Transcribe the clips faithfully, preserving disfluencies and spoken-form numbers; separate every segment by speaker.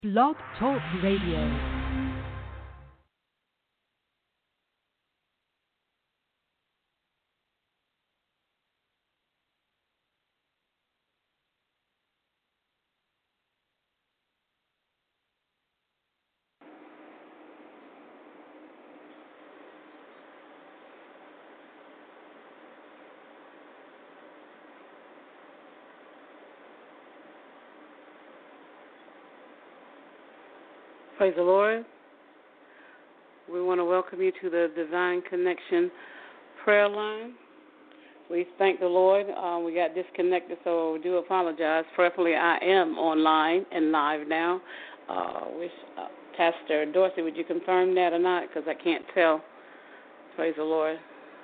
Speaker 1: Blog Talk Radio.
Speaker 2: Praise the Lord. We want to welcome you to the Divine Connection prayer line. We thank the Lord. Uh, we got disconnected, so we do apologize. Prayerfully, I am online and live now. Uh, wish, uh, Pastor Dorsey, would you confirm that or not? Because I can't tell. Praise the Lord.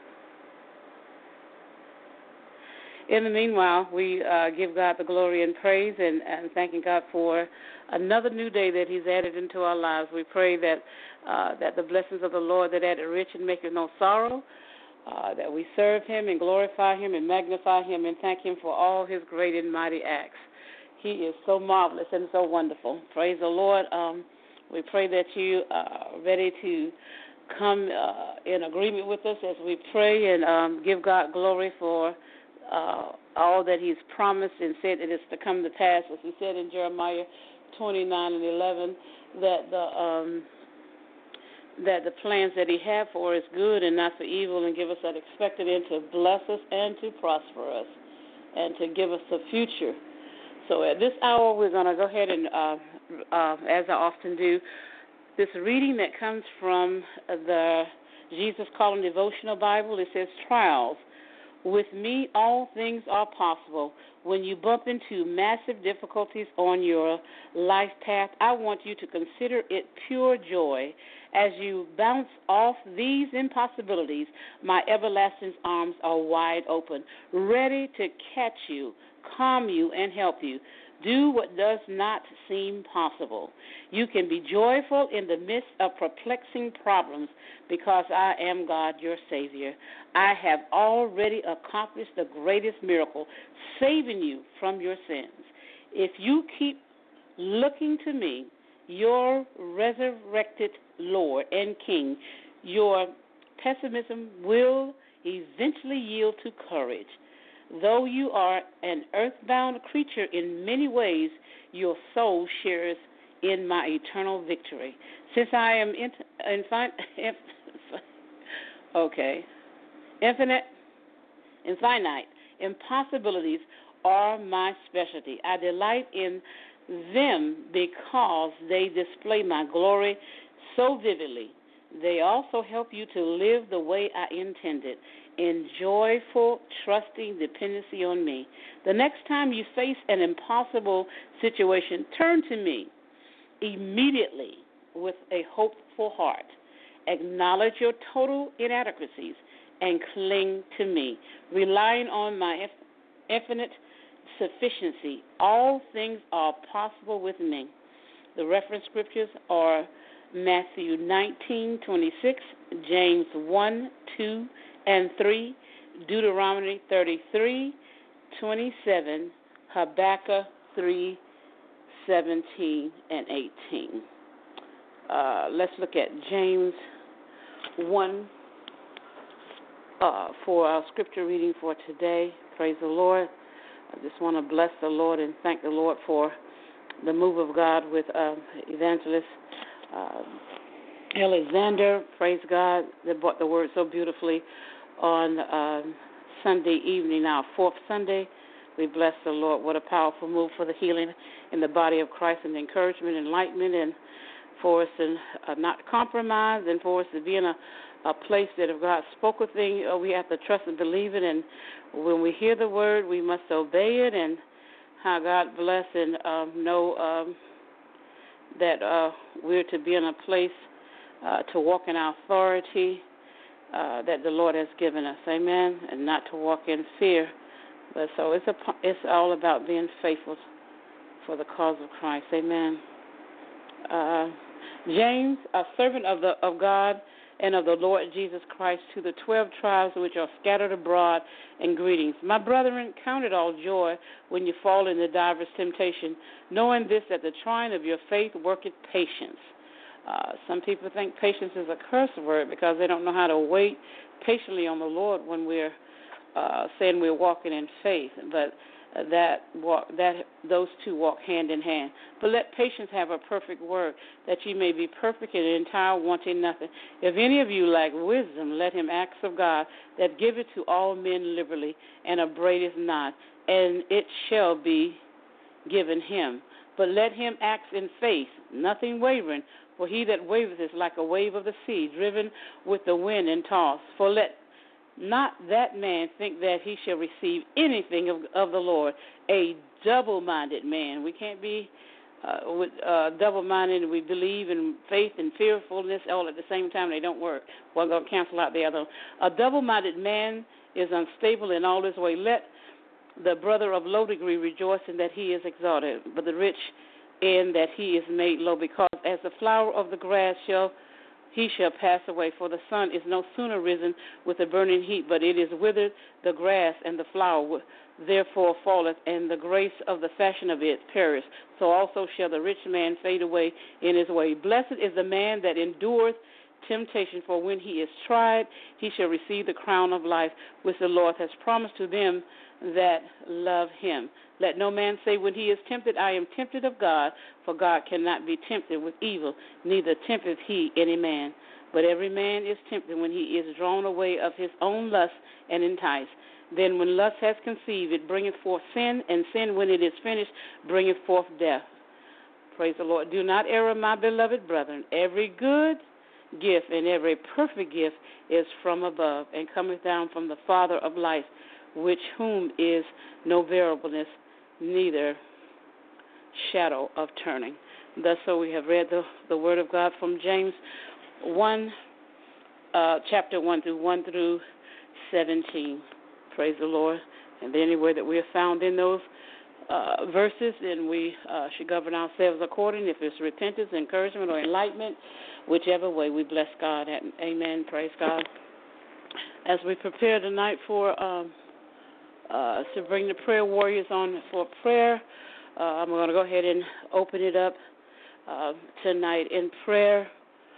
Speaker 2: In the meanwhile, we uh, give God the glory and praise and, and thanking God for another new day that He's added into our lives. We pray that uh, that the blessings of the Lord that added rich and maketh no sorrow, uh, that we serve Him and glorify Him and magnify Him and thank Him for all His great and mighty acts. He is so marvelous and so wonderful. Praise the Lord. Um, we pray that you are ready to come uh, in agreement with us as we pray and um, give God glory for Uh, all that He's promised and said that is to come to pass, as He said in Jeremiah twenty-nine and eleven, that the um, that the plans that He had for us good and not for evil, and give us that expected end to bless us and to prosper us and to give us a future. So at this hour, we're going to go ahead and, uh, uh, as I often do, this reading that comes from the Jesus Calling Devotional Bible. It says, trials. With me, all things are possible. When you bump into massive difficulties on your life path, I want you to consider it pure joy. As you bounce off these impossibilities, my everlasting arms are wide open, ready to catch you, calm you, and help you. Do what does not seem possible. You can be joyful in the midst of perplexing problems because I am God, your Savior. I have already accomplished the greatest miracle, saving you from your sins. If you keep looking to me, your resurrected Lord and King, your pessimism will eventually yield to courage. Though you are an earthbound creature in many ways, your soul shares in my eternal victory. Since I am in, infin, okay, infinite, infinite, impossibilities are my specialty. I delight in them because they display my glory so vividly. They also help you to live the way I intended, in joyful, trusting dependency on me. The next time you face an impossible situation, turn to me immediately with a hopeful heart. Acknowledge your total inadequacies and cling to me, relying on my infinite sufficiency. All things are possible with me. The reference scriptures are Matthew nineteen twenty-six, James one, two, and three, Deuteronomy thirty-three, twenty-seven, Habakkuk three, seventeen, and eighteen. Uh, let's look at James one uh, for our scripture reading for today. Praise the Lord. I just want to bless the Lord and thank the Lord for the move of God with uh, evangelist uh, Alexander. Praise God. They brought the word so beautifully on um, Sunday evening, our fourth Sunday. We bless the Lord. What a powerful move for the healing in the body of Christ and encouragement, enlightenment, and for us to uh, not compromise, and for us to be in a, a place that if God spoke a thing, uh, we have to trust and believe it. And when we hear the word, we must obey it. And how God bless and um, know um, that uh, we're to be in a place uh, to walk in our authority Uh, that the Lord has given us, amen, and not to walk in fear. But so it's a, it's all about being faithful for the cause of Christ, amen. Uh, James, a servant of the of God and of the Lord Jesus Christ to the twelve tribes which are scattered abroad, and greetings. My brethren, count it all joy when you fall into divers temptation, knowing this, that the trying of your faith worketh patience. Uh, some people think patience is a curse word because they don't know how to wait patiently on the Lord when we're uh, saying we're walking in faith, but uh, that walk, that those two walk hand in hand. But let patience have a perfect work, that ye may be perfect and entire, wanting nothing. If any of you lack wisdom, let him ask of God, that giveth to all men liberally, and upbraideth not, and it shall be given him. But let him ask in faith, nothing wavering. For he that wavereth is like a wave of the sea, driven with the wind and tossed. For let not that man think that he shall receive anything of, of the Lord. A double-minded man. We can't be uh, with, uh, double-minded and we believe in faith and fearfulness all at the same time. They don't work. One going to cancel out the other. A double-minded man is unstable in all his way. Let the brother of low degree rejoice in that he is exalted, but the rich in that he is made low, because as the flower of the grass shall he shall pass away. For the sun is no sooner risen with a burning heat, but it is withered the grass, and the flower therefore falleth, and the grace of the fashion of it perish. So also shall the rich man fade away in his way. Blessed is the man that endureth temptation, for when he is tried, he shall receive the crown of life, which the Lord has promised to them that love him. Let no man say when he is tempted, I am tempted of God, for God cannot be tempted with evil, neither tempteth he any man. But every man is tempted when he is drawn away of his own lust and enticed. Then when lust has conceived, it bringeth forth sin, and sin, when it is finished, bringeth forth death. Praise the Lord. Do not err, my beloved brethren. Every good gift and every perfect gift is from above, and cometh down from the Father of lights, which whom is no variableness, neither shadow of turning. Thus, so we have read the, the word of God from James one, uh, chapter one through one through seventeen. Praise the Lord. And anywhere that we are found in those uh, verses, then we uh, should govern ourselves according. If it's repentance, encouragement, or enlightenment, whichever way, we bless God. Amen. Praise God. As we prepare tonight for um, uh, to bring the prayer warriors on for prayer, uh, I'm going to go ahead and open it up uh, tonight in prayer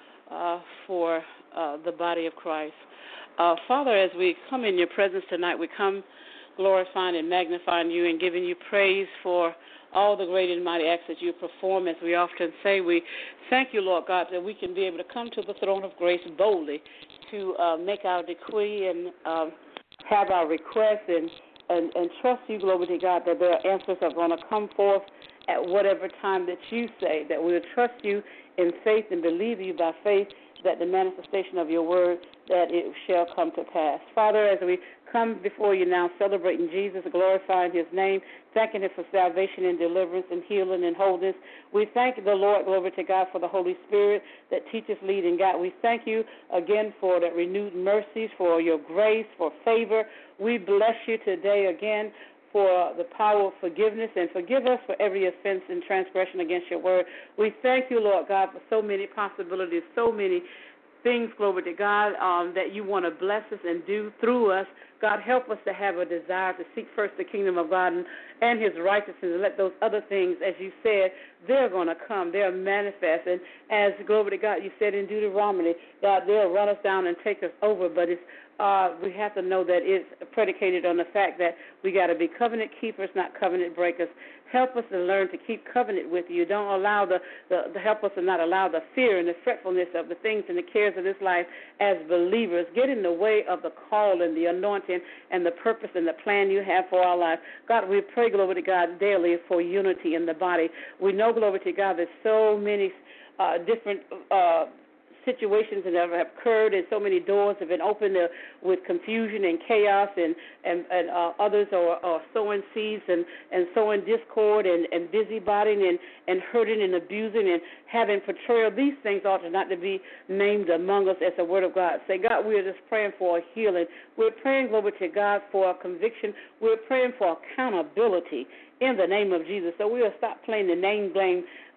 Speaker 2: uh, for uh, the body of Christ. Uh, Father, as we come in your presence tonight, we come glorifying and magnifying you and giving you praise for all the great and mighty acts that you perform. As we often say, we thank you, Lord God, that we can be able to come to the throne of grace boldly to uh, make our decree and um, have our requests and, and, and trust you, glory to God, that their answers are going to come forth at whatever time that you say, that we will trust you in faith and believe you by faith, that the manifestation of your word, that it shall come to pass. Father, as we come before you now, celebrating Jesus, glorifying his name, thanking him for salvation and deliverance and healing and wholeness, we thank the Lord, glory to God, for the Holy Spirit that teaches, lead, and guide. We thank you again for the renewed mercies, for your grace, for favor. We bless you today again for the power of forgiveness, and forgive us for every offense and transgression against your word. We thank you, Lord God, for so many possibilities, so many things, glory to God, um, that you want to bless us and do through us. God, help us to have a desire to seek first the kingdom of God and, and his righteousness, and let those other things, as you said, they're going to come. They're manifest. And as, glory to God, you said in Deuteronomy, God, they'll run us down and take us over, but it's Uh, we have to know that it's predicated on the fact that we got to be covenant keepers, not covenant breakers. Help us to learn to keep covenant with you. Don't allow the, the, the help us to not allow the fear and the fretfulness of the things and the cares of this life as believers get in the way of the call and the anointing and the purpose and the plan you have for our life. God, we pray, glory to God, daily for unity in the body. We know, glory to God, there's so many uh, different uh situations that have occurred, and so many doors have been opened uh, with confusion and chaos, and and, and uh, others are, are sowing seeds and, and sowing discord and, and busybodying and, and hurting and abusing and having betrayal. These things ought to not to be named among us, as the word of God say. God, we are just praying for a healing. We're praying, glory to God, for a conviction. We're praying for accountability in the name of Jesus. So we'll stop playing the name blame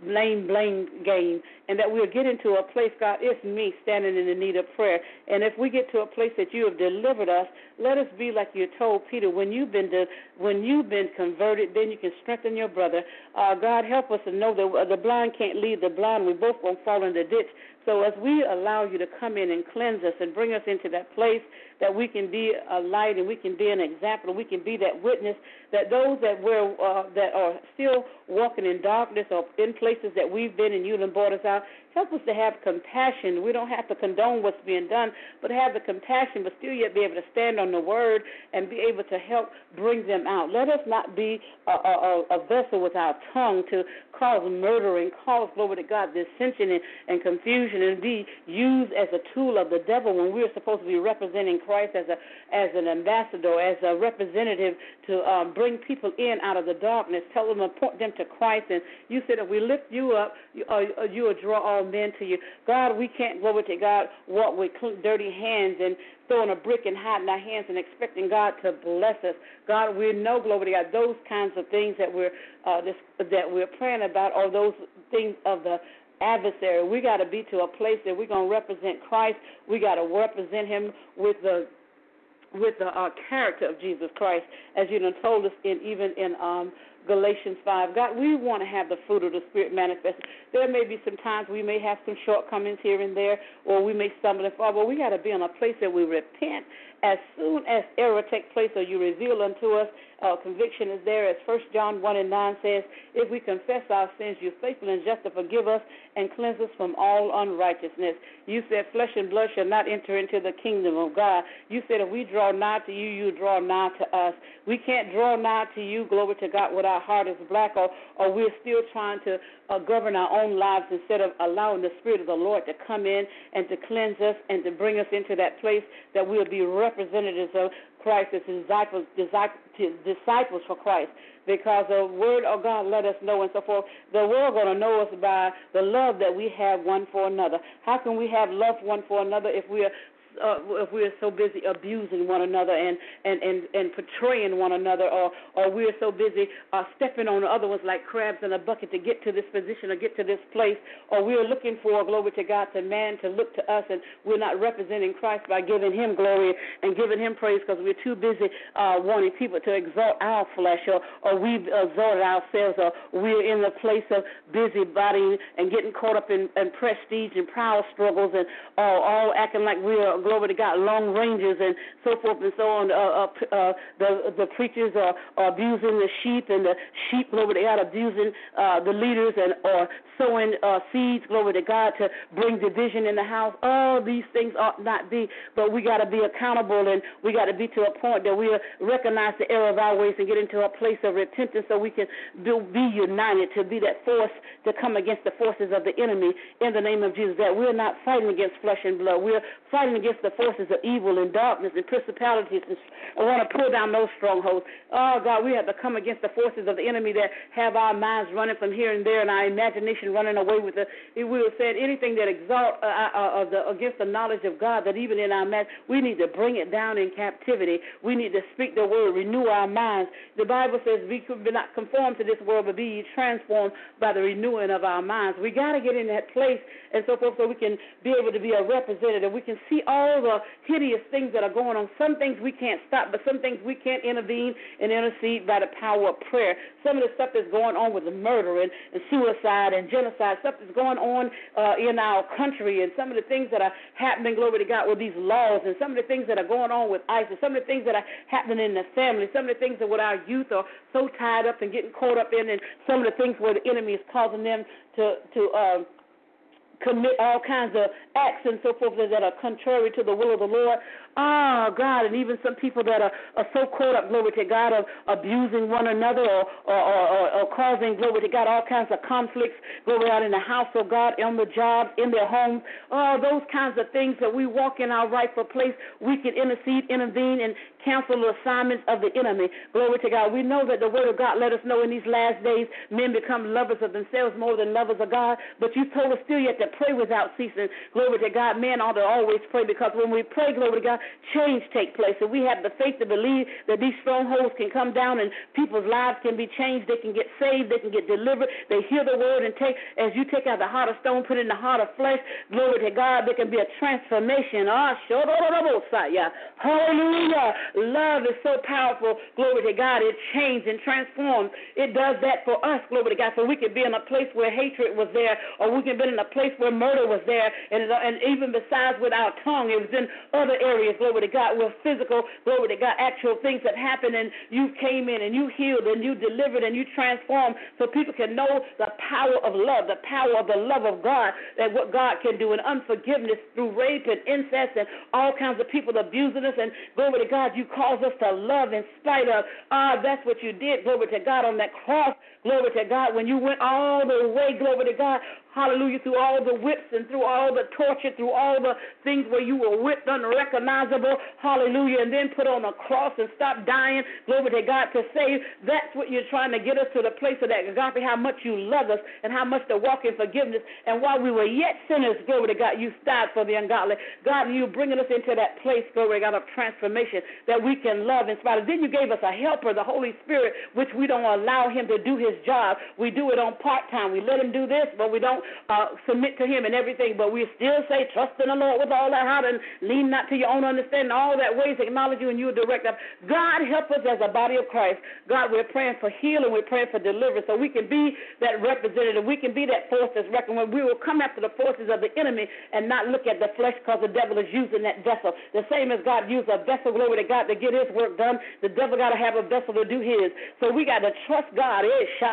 Speaker 2: blame, blame game, and that we'll get into a place, God, it's me standing in the need of prayer. And if we get to a place that you have delivered us, let us be like you told Peter, when you've been de- when you've been converted, then you can strengthen your brother. Uh, God, help us to know that the blind can't lead the blind. We both won't fall in the ditch. So as we allow you to come in and cleanse us and bring us into that place that we can be a light and we can be an example, we can be that witness, that those that we're uh, that are still walking in darkness or in places that we've been and you done brought us out, help us to have compassion. We don't have to condone what's being done, but have the compassion, but still yet be able to stand on the word and be able to help bring them out. Let us not be a, a, a vessel with our tongue to cause murdering, cause, glory to God, dissension and, and confusion, and be used as a tool of the devil when we're supposed to be representing Christ as a as an ambassador, as a representative to um, bring people in out of the darkness, tell them to point them to Christ. And you said if we lift you up, you, uh, you will draw all men to you. God, we can't, glory to God, walk with dirty hands and throwing a brick and hiding our hands and expecting God to bless us. God, we know, glory to God, those kinds of things that we're uh, this, that we're praying about, or those things of the adversary. We got to be to a place that we're going to represent Christ. We got to represent Him with the with the uh, character of Jesus Christ, as you done told us in even in um, Galatians five. God, we want to have the fruit of the Spirit manifested. There may be some times we may have some shortcomings here and there, or we may stumble and fall, but we got to be in a place that we repent as soon as error takes place, or you reveal unto us, uh, conviction is there, as First John one and nine says, if we confess our sins, you're faithful and just to forgive us and cleanse us from all unrighteousness. You said flesh and blood shall not enter into the kingdom of God. You said if we draw nigh to you, you draw nigh to us. We can't draw nigh to you, glory to God, with our heart is black, or, or we're still trying to uh, govern our own lives instead of allowing the Spirit of the Lord to come in and to cleanse us and to bring us into that place that we'll be representatives of Christ as disciples, disciples for Christ, because the word of God let us know and so forth. The world going to know us by the love that we have one for another. How can we have love one for another if we are Uh, if we're so busy abusing one another and, and, and, and portraying one another, or, or we're so busy uh, stepping on the other ones like crabs in a bucket to get to this position or get to this place, or we're looking for, glory to God, to man to look to us, and we're not representing Christ by giving Him glory and giving Him praise because we're too busy uh, wanting people to exalt our flesh, or, or we've exalted ourselves, or we're in the place of busybody and getting caught up in, in prestige and power struggles, and uh, all acting like we're, glory to God, long rangers and so forth and so on. Uh, uh, uh, the the preachers are, are abusing the sheep, and the sheep, glory to God, abusing uh, the leaders, and or sowing uh, seeds, glory to God, to bring division in the house. All these things ought not be, but we got to be accountable, and we got to be to a point that we recognize the error of our ways and get into a place of repentance so we can be, be united to be that force to come against the forces of the enemy in the name of Jesus, that we're not fighting against flesh and blood. We're fighting against the forces of evil and darkness and principalities, and I want to pull down those strongholds. Oh, God, we have to come against the forces of the enemy that have our minds running from here and there and our imagination running away with it. We have said anything that exalt uh, uh, uh, the, against the knowledge of God, that even in our mind, we need to bring it down in captivity. We need to speak the word, renew our minds. The Bible says we could not conform to this world, but be transformed by the renewing of our minds. We got to get in that place and so forth so we can be able to be a representative. We can see all the hideous things that are going on. Some things we can't stop, but some things we can't intervene and intercede by the power of prayer. Some of the stuff that's going on with the murder and, and suicide and genocide, stuff that's going on uh, in our country, and some of the things that are happening, glory to God, with these laws, and some of the things that are going on with ISIS, some of the things that are happening in the family, some of the things that with our youth are so tied up and getting caught up in, and some of the things where the enemy is causing them to, to uh, commit all kinds of acts and so forth that are contrary to the will of the Lord. Oh, God, and even some people that are, are so caught up, glory to God, of abusing one another, or, or, or, or causing, glory to God, all kinds of conflicts, glory out in the house of God, on the jobs, in their homes. Oh, those kinds of things that we walk in our rightful place, we can intercede, intervene, and cancel the assignments of the enemy. Glory to God. We know that the word of God let us know in these last days men become lovers of themselves more than lovers of God, but you told us still yet to
Speaker 3: pray without ceasing. Glory to God. Men ought to always pray, because when we pray, glory to God, change take place. And we have the faith to believe that these strongholds can come down and people's lives can be changed. They can get saved. They can get delivered. They hear the word and take, as you take out the heart of stone, put it in the heart of flesh. Glory to God. There can be a transformation. Ah, hallelujah. Love is so powerful. Glory to God. It changes and transforms. It does that for us. Glory to God. So we can be in a place where hatred was there, or we can be in a place where murder was there, and, and even besides with our tongue, it was in other areas. Glory to God. With physical, glory to God, actual things that happened, and you came in and you healed and you delivered and you transformed, so people can know the power of love, the power of the love of God, that what God can do, and unforgiveness through rape and incest and all kinds of people abusing us. And glory to God, you cause us to love in spite of. Ah, uh, that's what you did. Glory to God on that cross. Glory to God, when you went all the way, glory to God, hallelujah, through all the whips and through all the torture, through all the things where you were whipped unrecognizable, hallelujah, and then put on a cross and stop dying, glory to God, to save. That's what you're trying to get us to, the place of that agape, how much you love us and how much to walk in forgiveness. And while we were yet sinners, glory to God, you died for the ungodly. God, you bringing us into that place, glory to God, of transformation, that we can love in spite of. Then you gave us a helper, the Holy Spirit, which we don't allow him to do his job. We do it on part-time. We let him do this, but we don't uh, submit to him and everything, but we still say, trust in the Lord with all that heart and lean not to your own understanding. All that ways acknowledge you and you will direct us. God, help us as a body of Christ. God, we're praying for healing. We're praying for deliverance, so we can be that representative. We can be that force that's reckoned when we will come after the forces of the enemy and not look at the flesh, because the devil is using that vessel. The same as God used a vessel, glory to God, to get his work done. The devil got to have a vessel to do his. So we got to trust God.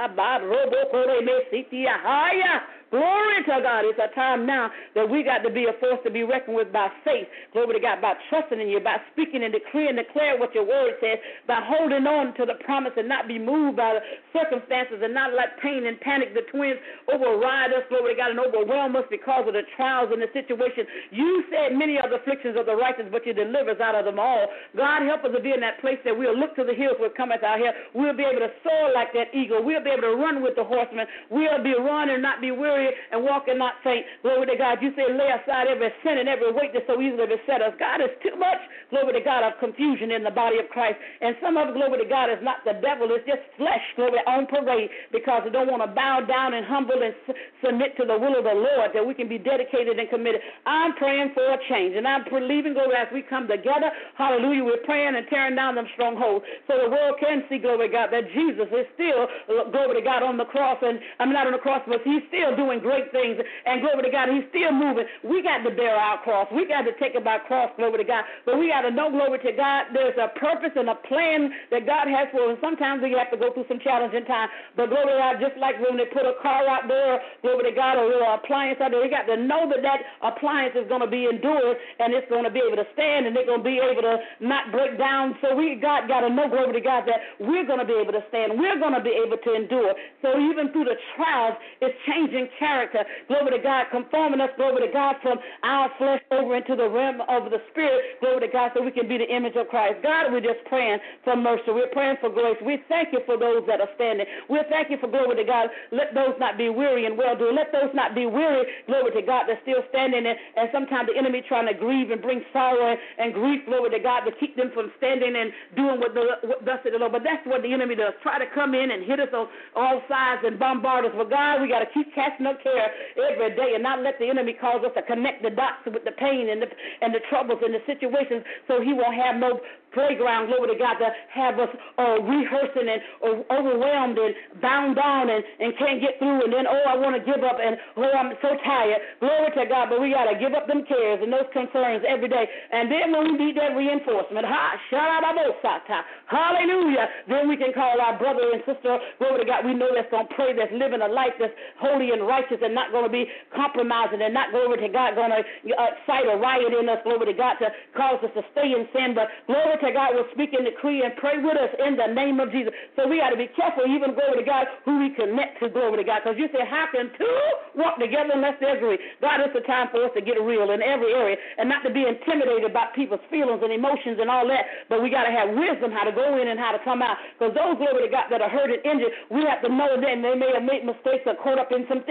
Speaker 3: Glory to God. It's a time now that we got to be a force to be reckoned with by faith. Glory to God, by trusting in you, by speaking and decreeing, declare what your word says, by holding on to the promise and not be moved by the circumstances and not let pain and panic, the twins, override us, glory to God, and overwhelm us because of the trials and the situation. You said many are the afflictions of the righteous, but you deliver us out of them all. God, help us to be in that place that we'll look to the hills where cometh our help. We'll be able to soar like that eagle. We'll be able to run with the horsemen. We'll be run and not be weary and walk and not faint. Glory to God. You say lay aside every sin and every weight that so easily beset us. God, is too much, glory to God, of confusion in the body of Christ. And some of it, glory to God, is not the devil. It's just flesh, glory, on parade, because they don't want to bow down and humble and s- submit to the will of the Lord, that we can be dedicated and committed. I'm praying for a change, and I'm believing, glory, as we come together, hallelujah, we're praying and tearing down them strongholds so the world can see, glory to God, that Jesus is still, glory to God, on the cross, and I'm not on the cross, but he's still doing great things, and glory to God, he's still moving. We got to bear our cross. We got to take it by cross, glory to God, but we got to know, glory to God, there's a purpose and a plan that God has for us, and sometimes we have to go through some challenging time, but glory to God, just like when they put a car out there, glory to God, or an appliance out there, they got to know that that appliance is going to be endured, and it's going to be able to stand, and they're going to be able to not break down. So we God got to know, glory to God, that we're going to be able to stand. We're going to be able to endure. So even through the trials, it's changing character, glory to God, conforming us, glory to God, from our flesh over into the realm of the Spirit, glory to God, so we can be the image of Christ. God, we're just praying for mercy. We're praying for grace. We thank you for those that are standing. We thank you for, glory to God, let those not be weary and well-doing. Let those not be weary, glory to God, that's still standing, and, and sometimes the enemy trying to grieve and bring sorrow and, and grief, glory to God, to keep them from standing and doing what, the, what thus said the Lord. But that's what the enemy does, try to come in and hit us on all sides and bombard us. But God, we got to keep casting up care every day and not let the enemy cause us to connect the dots with the pain and the, and the troubles and the situations, so he won't have no playground, glory to God, to have us uh, rehearsing and uh, overwhelmed and bound down and, and can't get through, and then, oh, I want to give up, and, oh, I'm so tired. Glory to God, but we got to give up them cares and those concerns every day. And then when we need that reinforcement, ha, shalababosata, hallelujah, then we can call our brother and sister, glory to God, we know that's going to pray, that's living a life that's holy and righteous and not going to be compromising and not, glory to God, going to uh, cite a riot in us, glory to God, to cause us to stay in sin, but glory to God will speak and decree and pray with us in the name of Jesus. So we got to be careful, even, glory to God, who we connect to, glory to God, because you say, how can two walk together unless they agree? God, it's a time for us to get real in every area and not to be intimidated by people's feelings and emotions and all that, but we got to have wisdom how to go in and how to come out, because those, glory to God, that are hurt and injured, we have to know that they may have made mistakes or caught up in some things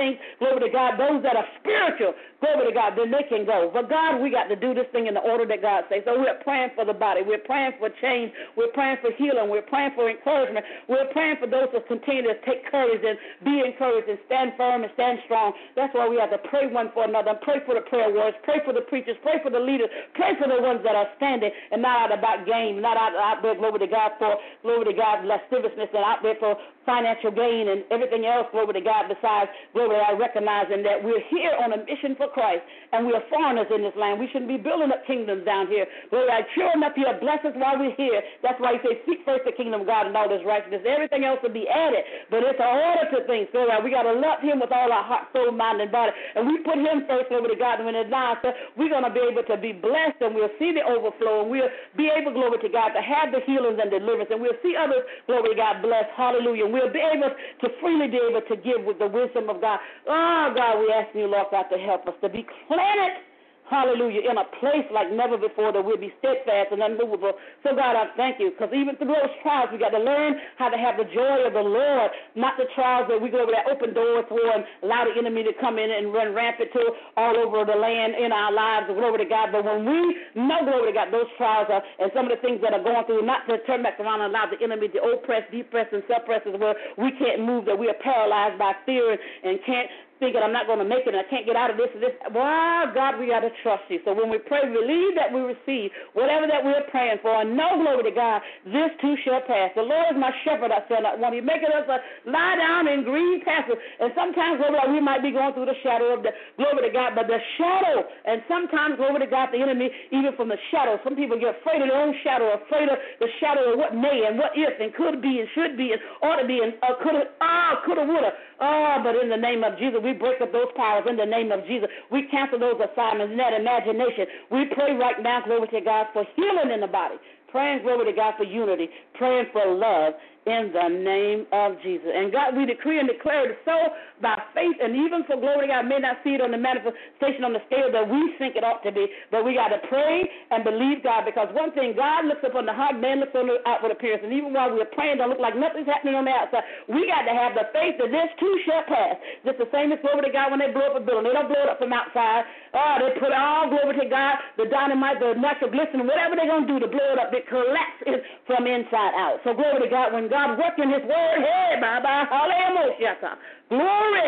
Speaker 3: things, glory to God, those that are spiritual, glory to God, then they can go. But God, we got to do this thing in the order that God says. So we're praying for the body. We're praying for change. We're praying for healing. We're praying for encouragement. We're praying for those that continue to take courage and be encouraged and stand firm and stand strong. That's why we have to pray one for another. Pray for the prayer warriors. Pray for the preachers. Pray for the leaders. Pray for the ones that are standing and not out about gain, not out, out there, glory to God, for, glory to God, lasciviousness, and out there for financial gain and everything else, glory to God, besides, glory to God, recognizing that we're here on a mission for Christ and we are foreigners in this land. We shouldn't be building up kingdoms down here. Glory to God, cheering up here, bless us while we're here. That's why he says, seek first the kingdom of God and all his righteousness. Everything else will be added, but it's an order to things. So we got to love him with all our heart, soul, mind, and body. And we put him first, glory to God, and when it's done, so we're going to be able to be blessed, and we'll see the overflow, and we'll be able, glory to God, to have the healings and deliverance, and we'll see others, glory to God, blessed. Hallelujah. And we'll be able to freely be able to give with the wisdom of God. Oh, God, we ask you, Lord God, to help us to be planted, hallelujah, in a place like never before, that we'll be steadfast and unmovable. So, God, I thank you, because even through those trials, we got to learn how to have the joy of the Lord, not the trials that we go over that open doors for and allow the enemy to come in and run rampant to all over the land in our lives, glory to God. But when we know, glory to God, those trials are, and some of the things that are going through, not to turn back around and allow the enemy to oppress, depress, and suppress us where we can't move, that we are paralyzed by fear and can't thinking I'm not going to make it and I can't get out of this and this. Well, God, we got to trust you. So when we pray, believe that we receive whatever that we're praying for. And know, glory to God, this too shall pass. The Lord is my shepherd, I shall not want. He's making us uh, lie down in green pastures. And sometimes, glory to God, we might be going through the shadow of the, glory to God, but the shadow, and sometimes, glory to God, the enemy, even from the shadow, some people get afraid of their own shadow, afraid of the shadow of what may and what if and could be and should be and ought to be and uh, could have, ah, could have, would have. Oh, but in the name of Jesus, we break up those powers in the name of Jesus. We cancel those assignments and that imagination. We pray right now, glory to God, for healing in the body. Praying, glory to God, for unity. Praying for love in the name of Jesus. And God, we decree and declare it so by faith, and even for glory to God, may not see it on the manifestation on the scale that we think it ought to be, but we got to pray and believe God, because one thing, God looks upon the heart, man looks on the outward appearance, and even while we're praying, don't look like nothing's happening on the outside. We got to have the faith that this too shall pass. Just the same as glory to God when they blow up a building. They don't blow it up from outside. Oh, they put all glory to God, the dynamite, the nitroglycerin, whatever they're going to do to blow it up, it collapses from inside out. So glory to God, when God working his word, hey, bye-bye, hallelujah, glory,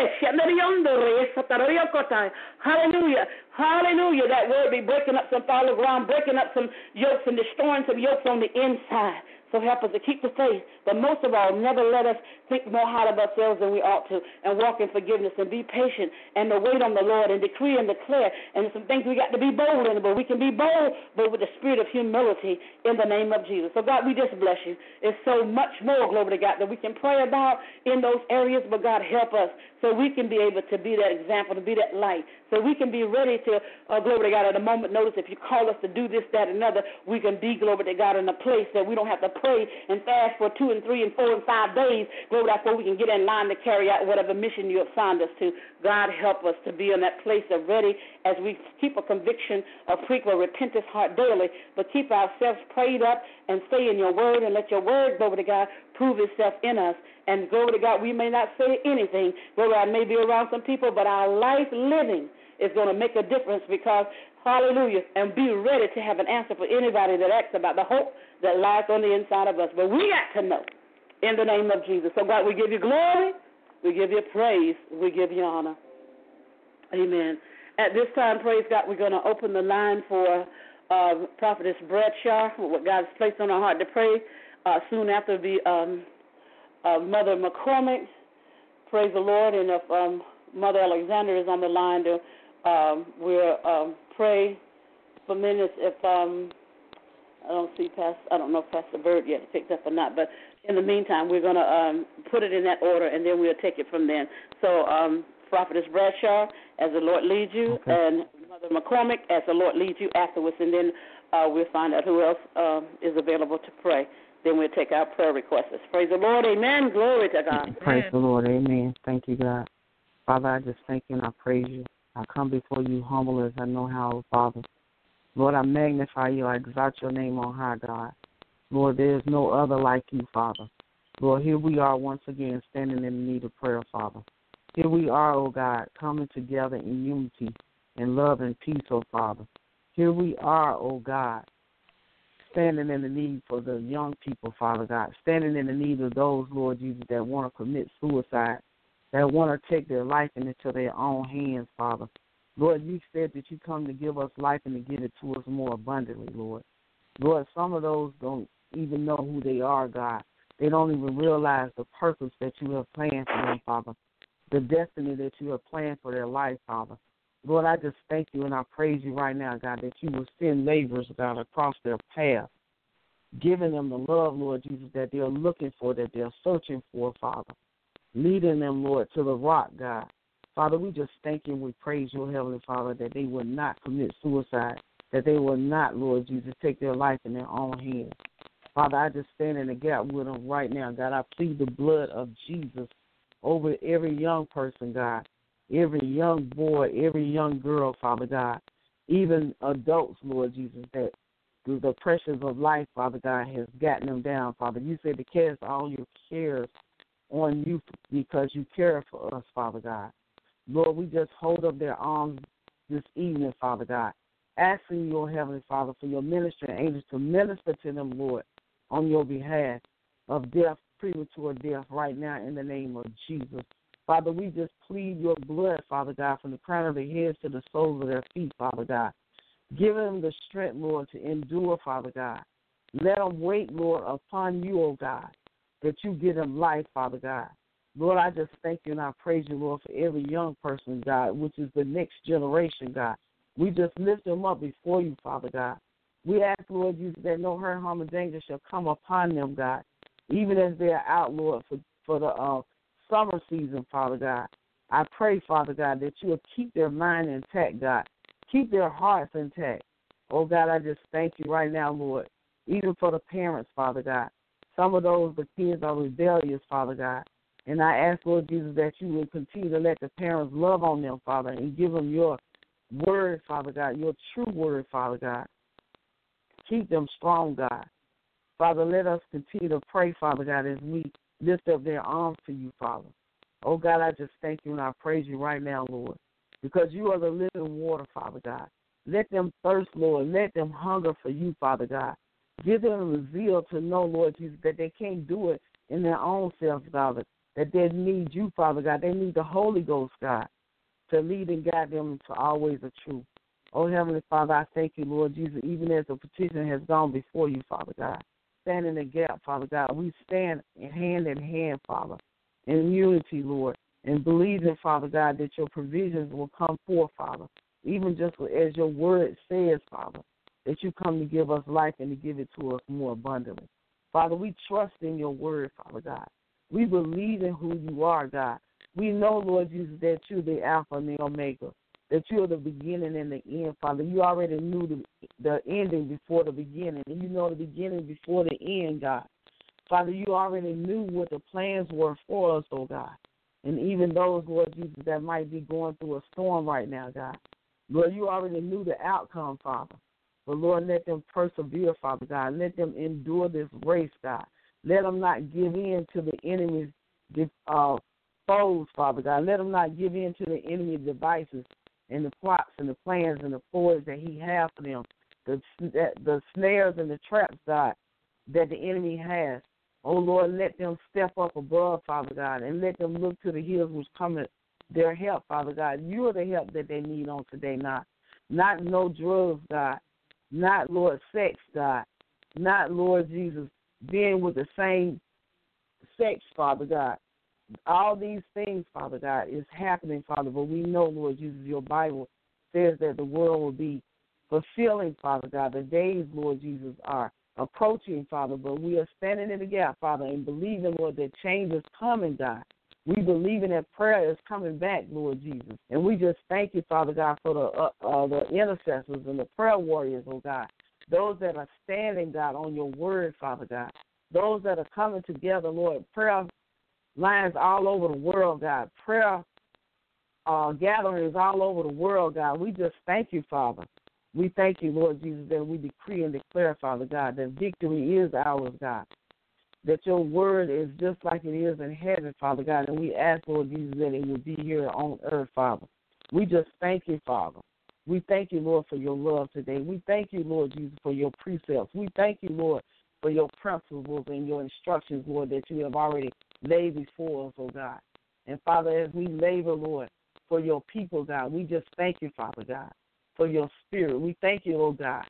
Speaker 3: hallelujah, hallelujah, that word be breaking up some fallow ground, breaking up some yokes and destroying some yokes on the inside. So help us to keep the faith, but most of all, never let us think more high of ourselves than we ought to, and walk in forgiveness and be patient and to wait on the Lord and decree and declare. And some things we got to be bold in, but we can be bold, but with the spirit of humility in the name of Jesus. So God, we just bless you. It's so much more, glory to God, that we can pray about in those areas, but God, help us so we can be able to be that example, to be that light, so we can be ready to, uh, glory to God, at a moment notice, if you call us to do this, that, and another, we can be, glory to God, in a place that we don't have to pray and fast for two and three and four and five days, glory to God, so we can get in line to carry out whatever mission you have signed us to. God, help us to be in that place of ready as we keep a conviction, a prequel, repentance heart daily, but keep ourselves prayed up and stay in your word and let your word, glory to God, prove itself in us. And glory to God, we may not say anything, glory to God, may be around some people, but our life living is going to make a difference, because, hallelujah, and be ready to have an answer for anybody that asks about the hope that lies on the inside of us. But we got to know in the name of Jesus. So, God, we give you glory, we give you praise, we give you honor. Amen. At this time, praise God, we're going to open the line for uh, Prophetess Bradshaw, what God has placed on our heart to pray. Uh, soon after the um, uh, Mother McCormick, praise the Lord, and if um, Mother Alexander is on the line to Um, we'll um, pray for minutes. If um, I don't see Pastor, I don't know if Pastor Bird yet picked up or not. But in the meantime, we're going to um, put it in that order, and then we'll take it from there. So, um, Prophetess Bradshaw, as the Lord leads you, okay, and Mother McCormick, as the Lord leads you afterwards, and then uh, we'll find out who else uh, is available to pray. Then we'll take our prayer requests. Praise the Lord. Amen. Glory to God.
Speaker 4: Praise the Lord. Amen. Thank you, God. Father, I just thank you and I praise you. I come before you humble as I know how, Father. Lord, I magnify you. I exalt your name on high, God. Lord, there is no other like you, Father. Lord, here we are once again standing in need of prayer, Father. Here we are, oh God, coming together in unity and love and peace, oh Father. Here we are, oh God, standing in the need for the young people, Father God, standing in the need of those, Lord Jesus, that want to commit suicide, that want to take their life into their own hands, Father. Lord, you said that you come to give us life and to give it to us more abundantly, Lord. Lord, some of those don't even know who they are, God. They don't even realize the purpose that you have planned for them, Father, the destiny that you have planned for their life, Father. Lord, I just thank you and I praise you right now, God, that you will send laborers, God, across their path, giving them the love, Lord Jesus, that they're looking for, that they're searching for, Father, leading them, Lord, to the rock, God. Father, we just thank you and we praise you, Heavenly Father, that they will not commit suicide, that they will not, Lord Jesus, take their life in their own hands. Father, I just stand in the gap with them right now, God. I plead the blood of Jesus over every young person, God, every young boy, every young girl, Father God, even adults, Lord Jesus, that through the pressures of life, Father God, has gotten them down, Father. You said to cast all your cares on you because you care for us, Father God. Lord, we just hold up their arms this evening, Father God, asking you, Heavenly Father, for your ministering angels to minister to them, Lord, on your behalf of death, premature death right now in the name of Jesus. Father, we just plead your blood, Father God, from the crown of their heads to the soles of their feet, Father God. Give them the strength, Lord, to endure, Father God. Let them wait, Lord, upon you, oh God, that you give them life, Father God. Lord, I just thank you and I praise you, Lord, for every young person, God, which is the next generation, God. We just lift them up before you, Father God. We ask, Lord Jesus, that no hurt, harm, or danger shall come upon them, God, even as they are out, Lord, for, for the uh, summer season, Father God. I pray, Father God, that you will keep their mind intact, God. Keep their hearts intact. Oh, God, I just thank you right now, Lord, even for the parents, Father God. Some of those, the kids are rebellious, Father God. And I ask, Lord Jesus, that you will continue to let the parents love on them, Father, and give them your word, Father God, your true word, Father God. Keep them strong, God. Father, let us continue to pray, Father God, as we lift up their arms to you, Father. Oh, God, I just thank you and I praise you right now, Lord, because you are the living water, Father God. Let them thirst, Lord. Let them hunger for you, Father God. Give them the zeal to know, Lord Jesus, that they can't do it in their own selves, Father, that they need you, Father God. They need the Holy Ghost, God, to lead and guide them to always the truth. Oh, Heavenly Father, I thank you, Lord Jesus, even as the petition has gone before you, Father God. Stand in the gap, Father God. We stand hand in hand, Father, in unity, Lord, and believing, Father God, that your provisions will come forth, Father, even just as your word says, Father, that you come to give us life and to give it to us more abundantly. Father, we trust in your word, Father God. We believe in who you are, God. We know, Lord Jesus, that you're the Alpha and the Omega, that you're the beginning and the end, Father. You already knew the, the ending before the beginning, and you know the beginning before the end, God. Father, you already knew what the plans were for us, oh God. And even those, Lord Jesus, that might be going through a storm right now, God. Lord, you already knew the outcome, Father. But, Lord, let them persevere, Father God. Let them endure this race, God. Let them not give in to the enemy's uh, foes, Father God. Let them not give in to the enemy's devices and the plots and the plans and the ploys that he has for them, the, the snares and the traps, God, that the enemy has. Oh, Lord, let them step up above, Father God, and let them look to the hills which come at their help, Father God. You are the help that they need on today, not, not no drugs, God, not, Lord, sex, God, not, Lord Jesus, being with the same sex, Father God. All these things, Father God, is happening, Father, but we know, Lord Jesus, your Bible says that the world will be fulfilling, Father God. The days, Lord Jesus, are approaching, Father, but we are standing in the gap, Father, and believing, Lord, that change is coming, God. We believe in that prayer is coming back, Lord Jesus. And we just thank you, Father God, for the uh, uh, the intercessors and the prayer warriors, oh God. Those that are standing, God, on your word, Father God. Those that are coming together, Lord, prayer lines all over the world, God. Prayer uh, gatherings all over the world, God. We just thank you, Father. We thank you, Lord Jesus, that we decree and declare, Father God, that victory is ours, God. that your word is just like it is in heaven, Father God, and we ask, Lord Jesus, that it will be here on earth, Father. We just thank you, Father. We thank you, Lord, for your love today. We thank you, Lord Jesus, for your precepts. We thank you, Lord, for your principles and your instructions, Lord, that you have already laid before us, oh God. And, Father, as we labor, Lord, for your people, God, we just thank you, Father God, for your spirit. We thank you, oh God,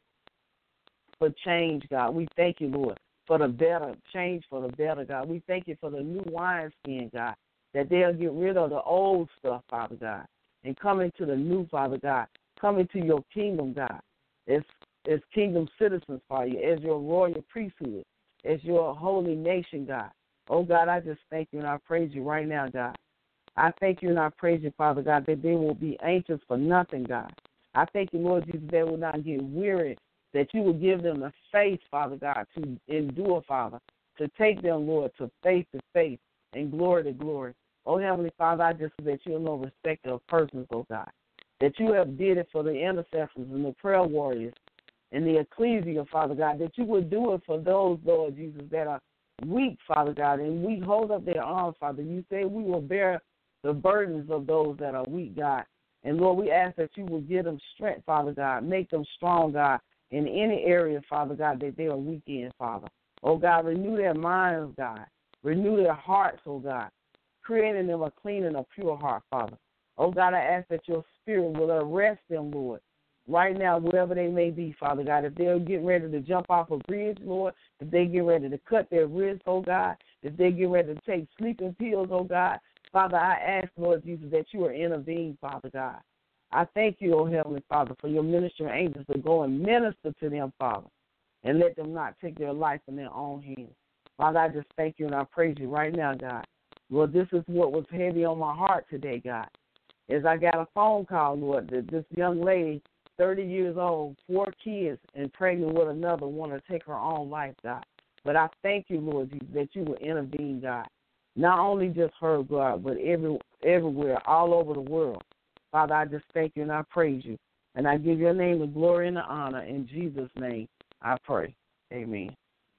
Speaker 4: for change, God. We thank you, Lord, for the better, change for the better, God. We thank you for the new wineskin, God, that they'll get rid of the old stuff, Father God, and come into the new, Father God. Come into your kingdom, God, as, as kingdom citizens, Father, as your royal priesthood, as your holy nation, God. Oh, God, I just thank you and I praise you right now, God. I thank you and I praise you, Father God, that they will be anxious for nothing, God. I thank you, Lord Jesus, they will not get weary, that you will give them the faith, Father God, to endure, Father, to take them, Lord, to faith to faith and glory to glory. Oh, Heavenly Father, I just that you are no respecter of persons, oh God, that you have did it for the intercessors and the prayer warriors and the ecclesia, Father God, that you would do it for those, Lord Jesus, that are weak, Father God, and we hold up their arms, Father. You say we will bear the burdens of those that are weak, God. And, Lord, we ask that you will give them strength, Father God, make them strong, God, in any area, Father God, that they are weak in, Father. Oh, God, renew their minds, God. Renew their hearts, oh, God, creating them a clean and a pure heart, Father. Oh, God, I ask that your spirit will arrest them, Lord, right now, wherever they may be, Father God. If they're getting ready to jump off a bridge, Lord, if they get ready to cut their wrists, oh, God, if they get ready to take sleeping pills, oh, God, Father, I ask, Lord Jesus, that you are intervene, Father God. I thank you, oh Heavenly Father, for your ministering angels to go and minister to them, Father, and let them not take their life in their own hands. Father, I just thank you and I praise you right now, God. Lord, this is what was heavy on my heart today, God. As I got a phone call, Lord, that this young lady, thirty years old, four kids, and pregnant with another, want to take her own life, God. But I thank you, Lord Jesus, that you will intervene, God. Not only just her, God, but every, everywhere, all over the world. Father, I just thank you and I praise you. And I give your name the glory and the honor. In Jesus' name, I pray. Amen.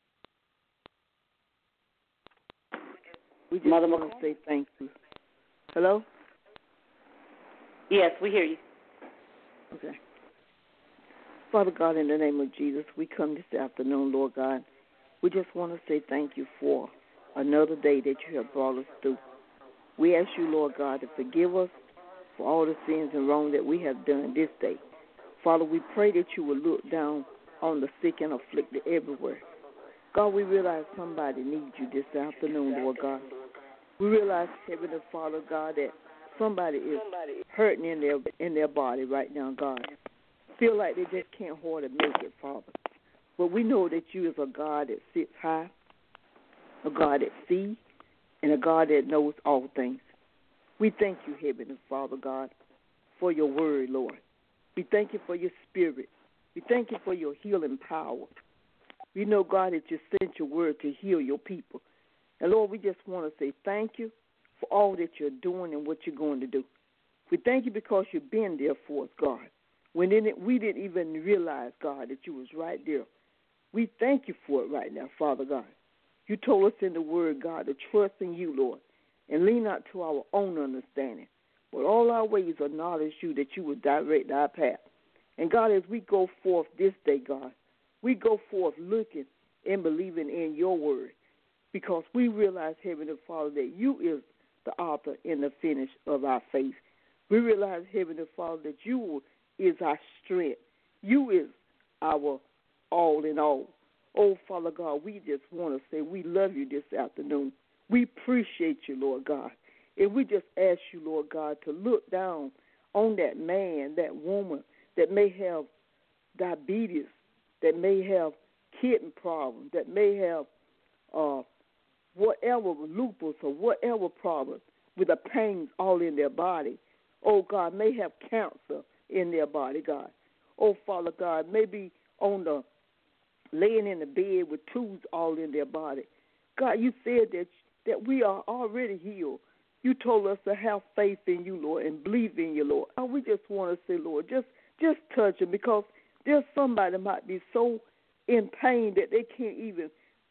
Speaker 5: We just Mother want to say thank you. Hello?
Speaker 2: Yes, we hear you.
Speaker 5: Okay. Father God, in the name of Jesus, we come this afternoon, Lord God. We just want to say thank you for another day that you have brought us through. We ask you, Lord God, to forgive us for all the sins and wrong that we have done this day. Father, we pray that you will look down on the sick and afflicted everywhere. God, we realize somebody needs you this afternoon, Lord God. We realize, Heavenly Father, God, that somebody is hurting in their in their body right now, God. Feel like they just can't hardly make it, Father. But we know that you is a God that sits high, a God that sees, and a God that knows all things. We thank you, Heavenly Father, God, for your word, Lord. We thank you for your spirit. We thank you for your healing power. We know, God, that you sent your word to heal your people. And, Lord, we just want to say thank you for all that you're doing and what you're going to do. We thank you because you've been there for us, God. When we didn't even realize, God, that you was right there. We thank you for it right now, Father God. You told us in the word, God, to trust in you, Lord, and lean not to our own understanding. But all our ways acknowledge you, that you will direct our path. And, God, as we go forth this day, God, we go forth looking and believing in your word, because we realize, Heavenly Father, that you is the author and the finish of our faith. We realize, Heavenly Father, that you is our strength. You is our all in all. Oh, Father God, we just want to say we love you this afternoon. We appreciate you, Lord God. And we just ask you, Lord God, to look down on that man, that woman that may have diabetes, that may have kidney problems, that may have uh, whatever, lupus or whatever problem with the pains all in their body. Oh, God, may have cancer in their body, God. Oh, Father God, maybe on the laying in the bed with tubes all in their body. God, you said that that we are already healed. You told us to have faith in you, Lord, and believe in you, Lord. And we just want to say, Lord, just just touch them, because there's somebody that might be so in pain that they can't even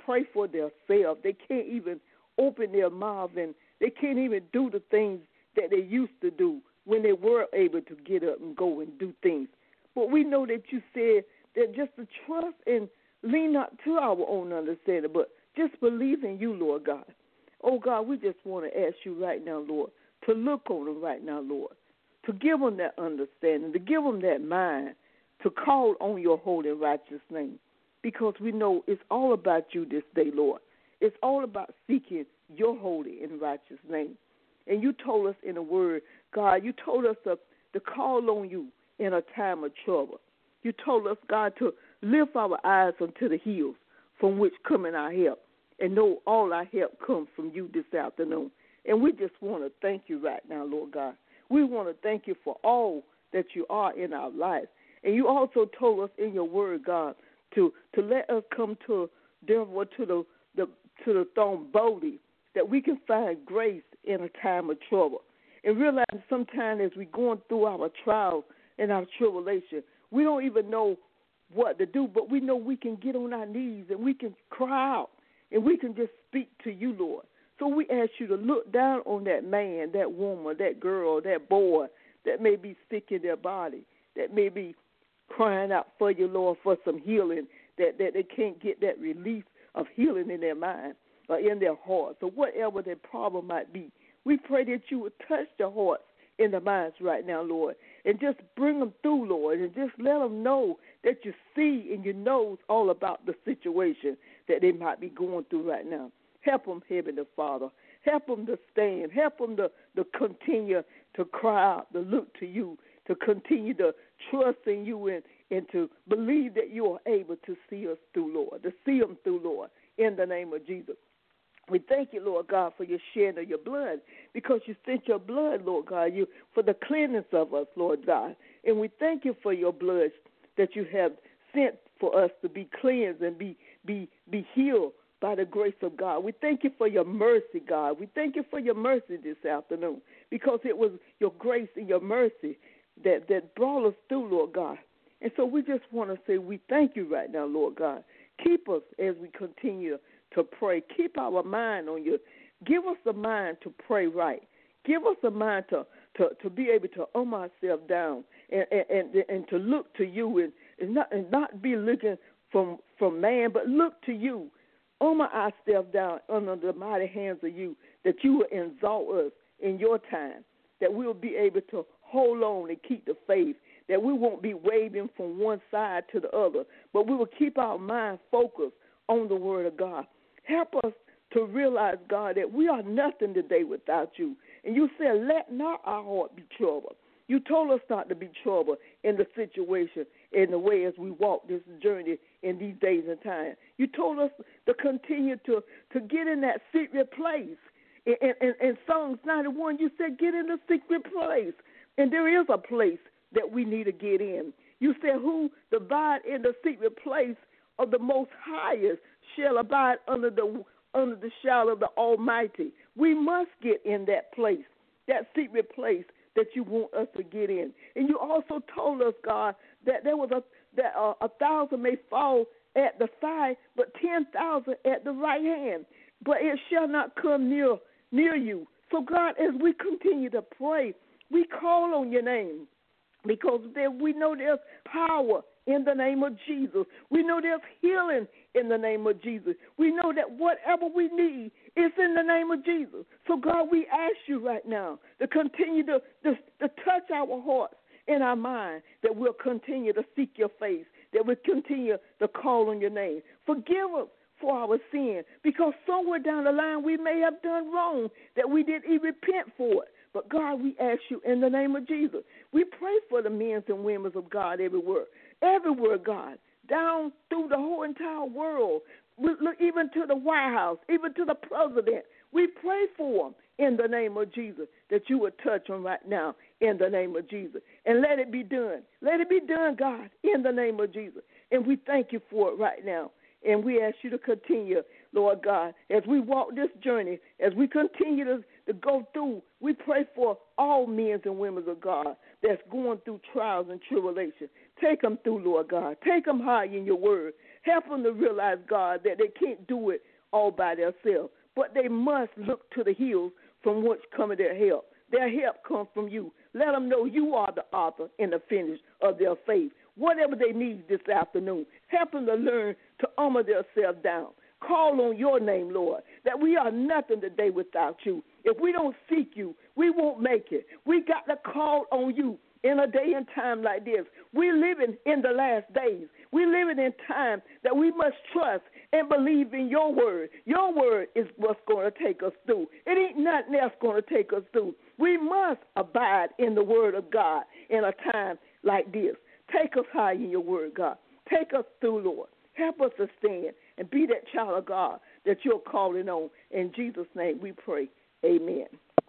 Speaker 5: pray for themselves. They can't even open their mouth, and they can't even do the things that they used to do when they were able to get up and go and do things. But we know that you said that just to trust and lean not to our own understanding, but just believe in you, Lord God. Oh, God, we just want to ask you right now, Lord, to look on them right now, Lord, to give them that understanding, to give them that mind, to call on your holy and righteous name, because we know it's all about you this day, Lord. It's all about seeking your holy and righteous name. And you told us in the word, God, you told us to, to call on you in a time of trouble. You told us, God, to lift our eyes unto the hills from which coming our help, and know all our help comes from you this afternoon. And we just want to thank you right now, Lord God. We want to thank you for all that you are in our lives. And you also told us in your word, God, to, to let us come to, therefore, to the, the to the throne boldly, that we can find grace in a time of trouble. And realize sometimes as we're going through our trials and our tribulation, we don't even know what to do, but we know we can get on our knees and we can cry out and we can just speak to you, Lord. So we ask you to look down on that man, that woman, that girl, that boy that may be sick in their body, that may be crying out for you, Lord, for some healing, that, that they can't get that relief of healing in their mind or in their hearts, or whatever their problem might be. We pray that you would touch their hearts in their minds right now, Lord, and just bring them through, Lord, and just let them know that you see and you know all about the situation that they might be going through right now. Help them, Heavenly Father. Help them to stand. Help them to, to continue to cry out, to look to you, to continue to trust in you and, and to believe that you are able to see us through, Lord, to see them through, Lord, in the name of Jesus. We thank you, Lord God, for your shedding of your blood, because you sent your blood, Lord God, you for the cleanness of us, Lord God. And we thank you for your blood that you have sent for us to be cleansed and be be be healed by the grace of God. We thank you for your mercy, God. We thank you for your mercy this afternoon, because it was your grace and your mercy that, that brought us through, Lord God. And so we just want to say we thank you right now, Lord God. Keep us as we continue to pray. Keep our mind on you. Give us a mind to pray right. Give us a mind to, to, to be able to arm ourselves down and, and, and, and to look to you and, and, not, and not be looking from, from man, but look to you. Arm ourselves down under the mighty hands of you, that you will exalt us in your time, that we will be able to hold on and keep the faith, that we won't be waving from one side to the other, but we will keep our mind focused on the word of God. Help us to realize, God, that we are nothing today without you. And you said, let not our heart be troubled. You told us not to be troubled in the situation, in the way as we walk this journey in these days and times. You told us to continue to, to get in that secret place. In, in, in Psalms ninety-one, you said, get in the secret place. And there is a place that we need to get in. You said, who abide in the secret place of the Most Highest shall abide under the under the shadow of the Almighty. We must get in that place, that secret place that you want us to get in. And you also told us, God, that there was a that uh, a thousand may fall at the side, but ten thousand at the right hand, but it shall not come near near you. So, God, as we continue to pray, we call on your name, because there, we know there's power in the name of Jesus. We know there's healing in the name of Jesus. We know that whatever we need is in the name of Jesus. So, God, we ask you right now to continue to, to, to touch our hearts and our mind, that we'll continue to seek your face, that we'll continue to call on your name. Forgive us for our sin, because somewhere down the line we may have done wrong that we didn't even repent for it. But, God, we ask you in the name of Jesus. We pray for the men and women of God everywhere. Everywhere, God, down through the whole entire world, look, even to the White House, even to the president. We pray for them in the name of Jesus, that you would touch them right now in the name of Jesus. And let it be done. Let it be done, God, in the name of Jesus. And we thank you for it right now. And we ask you to continue, Lord God, as we walk this journey, as we continue to, to go through, we pray for all men and women of God that's going through trials and tribulations. Take them through, Lord God. Take them high in your word. Help them to realize, God, that they can't do it all by themselves, but they must look to the hills from which cometh their help. Their help comes from you. Let them know you are the author and the finish of their faith. Whatever they need this afternoon, help them to learn to humble themselves down. Call on your name, Lord, that we are nothing today without you. If we don't seek you, we won't make it. We got to call on you in a day and time like this. We're living in the last days. We're living in time that we must trust and believe in your word. Your word is what's going to take us through. It ain't nothing else going to take us through. We must abide in the word of God in a time like this. Take us high in your word, God. Take us through, Lord. Help us to stand and be that child of God that you're calling on. In Jesus' name we pray. Amen.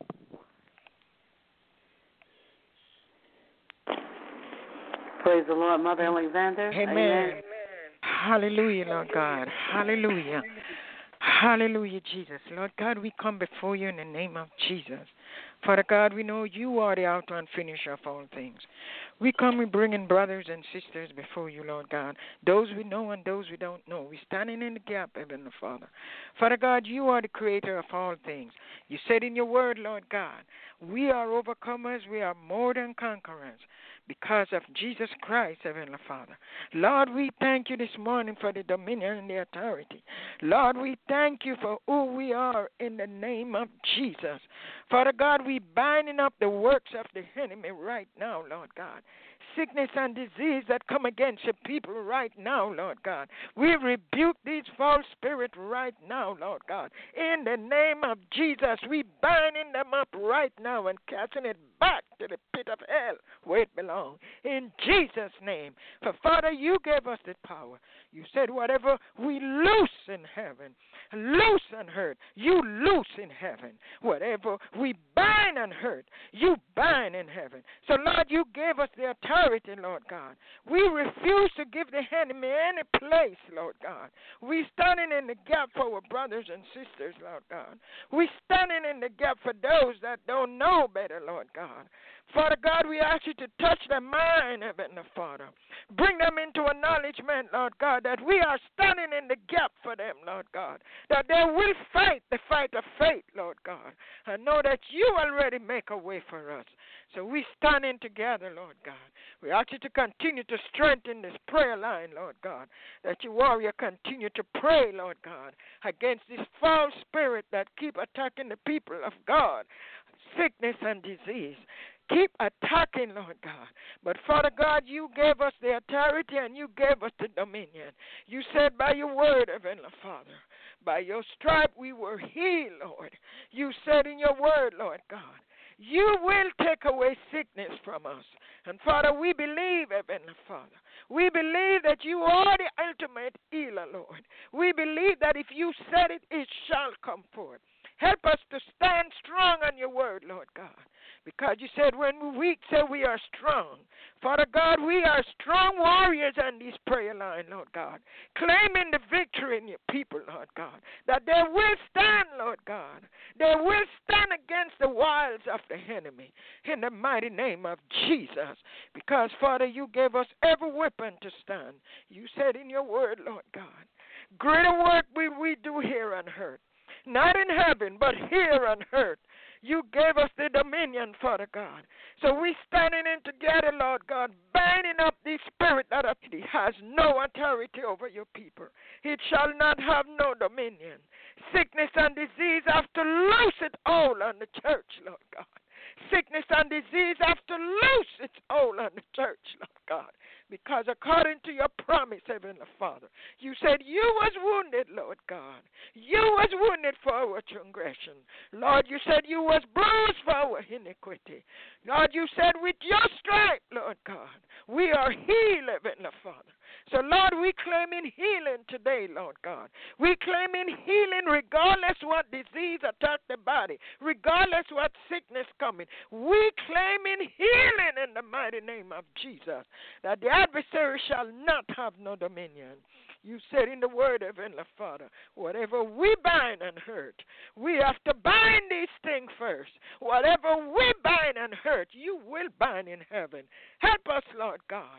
Speaker 2: Praise the Lord, Mother Alexander.
Speaker 6: Amen.
Speaker 2: Amen.
Speaker 6: Hallelujah, Lord God. Hallelujah. Hallelujah, Jesus. Lord God, we come before you in the name of Jesus. Father God, we know you are the author and finisher of all things. We come, we bringing brothers and sisters before you, Lord God, those we know and those we don't know. We're standing in the gap, Heavenly Father. Father God, you are the creator of all things. You said in your word, Lord God, we are overcomers, we are more than conquerors because of Jesus Christ, Heavenly Father. Lord, we thank you this morning for the dominion and the authority. Lord, we thank you for who we are in the name of Jesus. Father God, we binding up the works of the enemy right now, Lord God. Sickness and disease that come against your people right now, Lord God. We rebuke these false spirits right now, Lord God. In the name of Jesus, we binding them up right now and casting it back to the pit of hell where it belongs. In Jesus' name. For Father, you gave us the power. You said whatever we loose in heaven, loose on earth, you loose in heaven. Whatever we bind on earth, you bind in heaven. So, Lord, you gave us the authority, Lord God. We refuse to give the enemy any place, Lord God. We standing in the gap for our brothers and sisters, Lord God. We standing in the gap for those that don't know better, Lord God. Father God, we ask you to touch their mind, Heavenly Father. Bring them into acknowledgement, Lord God, that we are standing in the gap for them, Lord God. That they will fight the fight of faith, Lord God. And know that you already make a way for us. So we standing together, Lord God. We ask you to continue to strengthen this prayer line, Lord God. That your warrior continue to pray, Lord God, against this false spirit that keep attacking the people of God. Sickness and disease. Keep attacking, Lord God. But, Father God, you gave us the authority and you gave us the dominion. You said by your word, Heavenly Father, by your stripe we were healed, Lord. You said in your word, Lord God, you will take away sickness from us. And, Father, we believe, Heavenly Father. We believe that you are the ultimate healer, Lord. We believe that if you said it, it shall come forth. Help us to stand strong on your word, Lord God. Because you said when we're weak, say we are strong. Father God, we are strong warriors on this prayer line, Lord God. Claiming the victory in your people, Lord God. That they will stand, Lord God. They will stand against the wiles of the enemy. In the mighty name of Jesus. Because, Father, you gave us every weapon to stand. You said in your word, Lord God. Greater work will we do here on earth. Not in heaven, but here on earth. You gave us the dominion, Father God. So we standing in together, Lord God, binding up the spirit that has no authority over your people. It shall not have no dominion. Sickness and disease have to loose it all on the church, Lord God. Sickness and disease have to loose its all on the church, Lord God. Because according to your promise, Heavenly Father, you said you was wounded, Lord God. You was wounded for our transgression. Lord, you said you was bruised for our iniquity. Lord, you said with your stripe, Lord God, we are healed, Heavenly Father. So, Lord, we claim in healing today, Lord God. We claim in healing regardless what disease attack the body, regardless what sickness coming. We claim in healing in the mighty name of Jesus, that the adversary shall not have no dominion. You said in the word, Heavenly Father, whatever we bind and hurt, we have to bind these things first. Whatever we bind and hurt, you will bind in heaven. Help us, Lord God,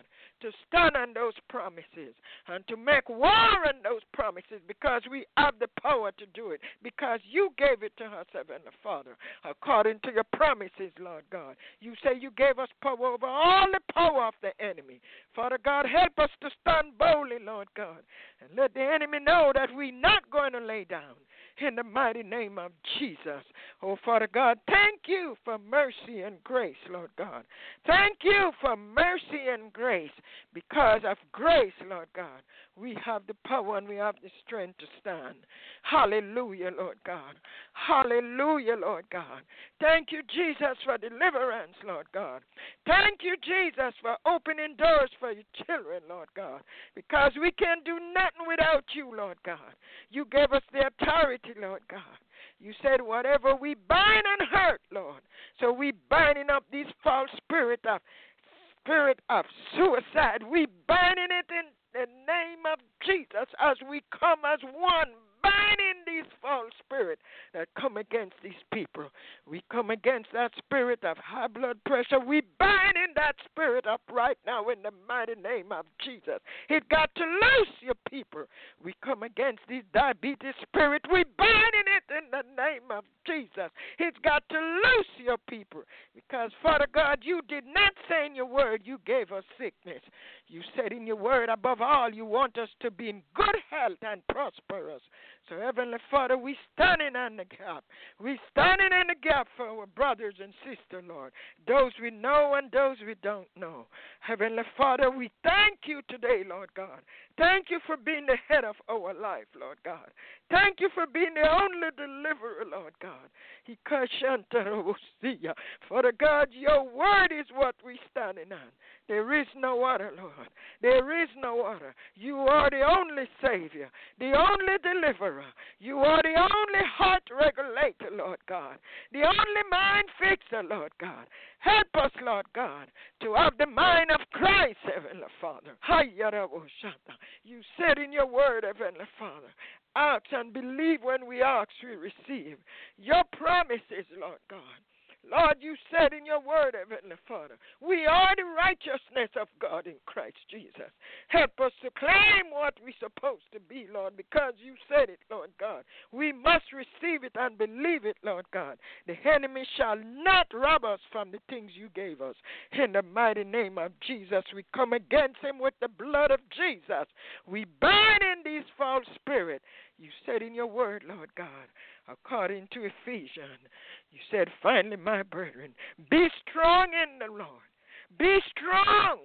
Speaker 6: to stand on those promises and to make war on those promises because we have the power to do it, because you gave it to us, Heavenly Father, according to your promises, Lord God. You say you gave us power over all the power of the enemy. Father God, help us to stand boldly, Lord God, and let the enemy know that we're not going to lay down. In the mighty name of Jesus. Oh, Father God, thank you for mercy and grace, Lord God. Thank you for mercy and grace. Because of grace, Lord God, we have the power and we have the strength to stand. Hallelujah, Lord God. Hallelujah, Lord God. Thank you, Jesus, for deliverance, Lord God. Thank you, Jesus, for opening doors for your children, Lord God, because we can do nothing without you, Lord God. You gave us the authority, Lord God. You said whatever we bind and hurt, Lord. So we binding up this false spirit of spirit of suicide. We binding it in the name of Jesus as we come as one, binding these false spirits that come against these people. We come against that spirit of high blood pressure. We binding that spirit up right now in the mighty name of Jesus. It got to loose your people. We come against this diabetes spirit. We binding it in the name of Jesus. It's got to loose your people because, Father God, you did not say in your word you gave us sickness. You said in your word, above all, you want us to be in good health and prosperous. So, Heavenly Father, we standing on the gap. We standing in the gap for our brothers and sisters, Lord, those we know and those we don't know. Heavenly Father, we thank you today, Lord God. Thank you for being the head of our life, Lord God. Thank you for being the only deliverer, Lord God. Father God, your word is what we're standing on. There is no other, Lord. There is no other. You are the only Savior, the only deliverer. You are the only heart regulator, Lord God, the only mind fixer, Lord God. Help us, Lord God, to have the mind of Christ, Heavenly Father. You said in your word, Heavenly Father, ask and believe when we ask, we receive. Your promises, Lord God. Lord, you said in your word, Heavenly Father, we are the righteousness of God in Christ Jesus. Help us to claim what we're supposed to be, Lord, because you said it, Lord God. We must receive it and believe it, Lord God. The enemy shall not rob us from the things you gave us. In the mighty name of Jesus, we come against him with the blood of Jesus. We bind in these false spirits. You said in your word, Lord God, according to Ephesians, you said, finally, my brethren, be strong in the Lord. Be strong.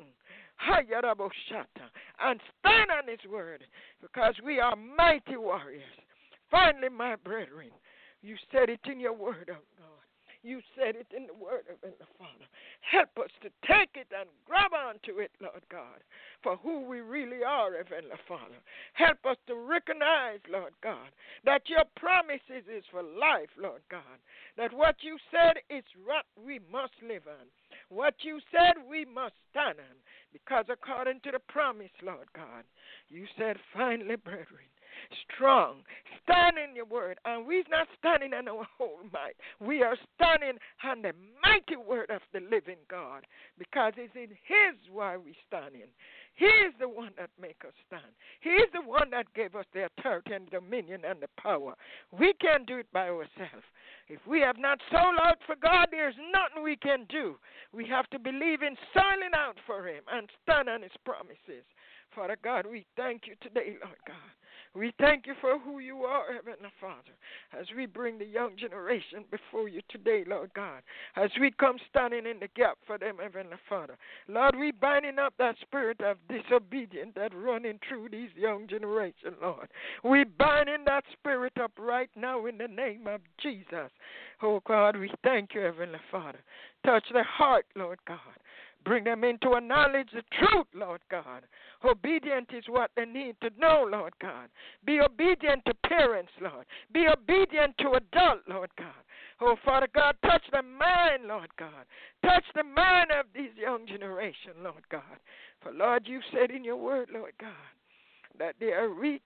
Speaker 6: And stand on his word, because we are mighty warriors. Finally, my brethren, you said it in your word, oh God. You said it in the word of the Father. Help us to take it and grab onto it, Lord God, for who we really are, Heavenly Father. Help us to recognize, Lord God, that your promises is for life, Lord God, that what you said is what we must live on. What you said we must stand on, because according to the promise, Lord God, you said, finally, brethren, strong, stand in your word, and we're not standing on our whole might. We are standing on the mighty word of the living God, because it's in his why we stand in. He is the one that make us stand. He is the one that gave us the authority and dominion and the power. We can't do it by ourselves. If we have not sold out for God, there's nothing we can do. We have to believe in selling out for him and stand on his promises. Father God, we thank you today, Lord God. We thank you for who you are, Heavenly Father, as we bring the young generation before you today, Lord God, as we come standing in the gap for them, Heavenly Father. Lord, we binding up that spirit of disobedience that running through these young generation, Lord. We binding that spirit up right now in the name of Jesus. Oh, God, we thank you, Heavenly Father. Touch their heart, Lord God. Bring them into a knowledge of truth, Lord God. Obedient is what they need to know, Lord God. Be obedient to parents, Lord. Be obedient to adults, Lord God. Oh, Father God, touch the mind, Lord God. Touch the mind of this young generation, Lord God. For, Lord, you said in your word, Lord God, that they are weak,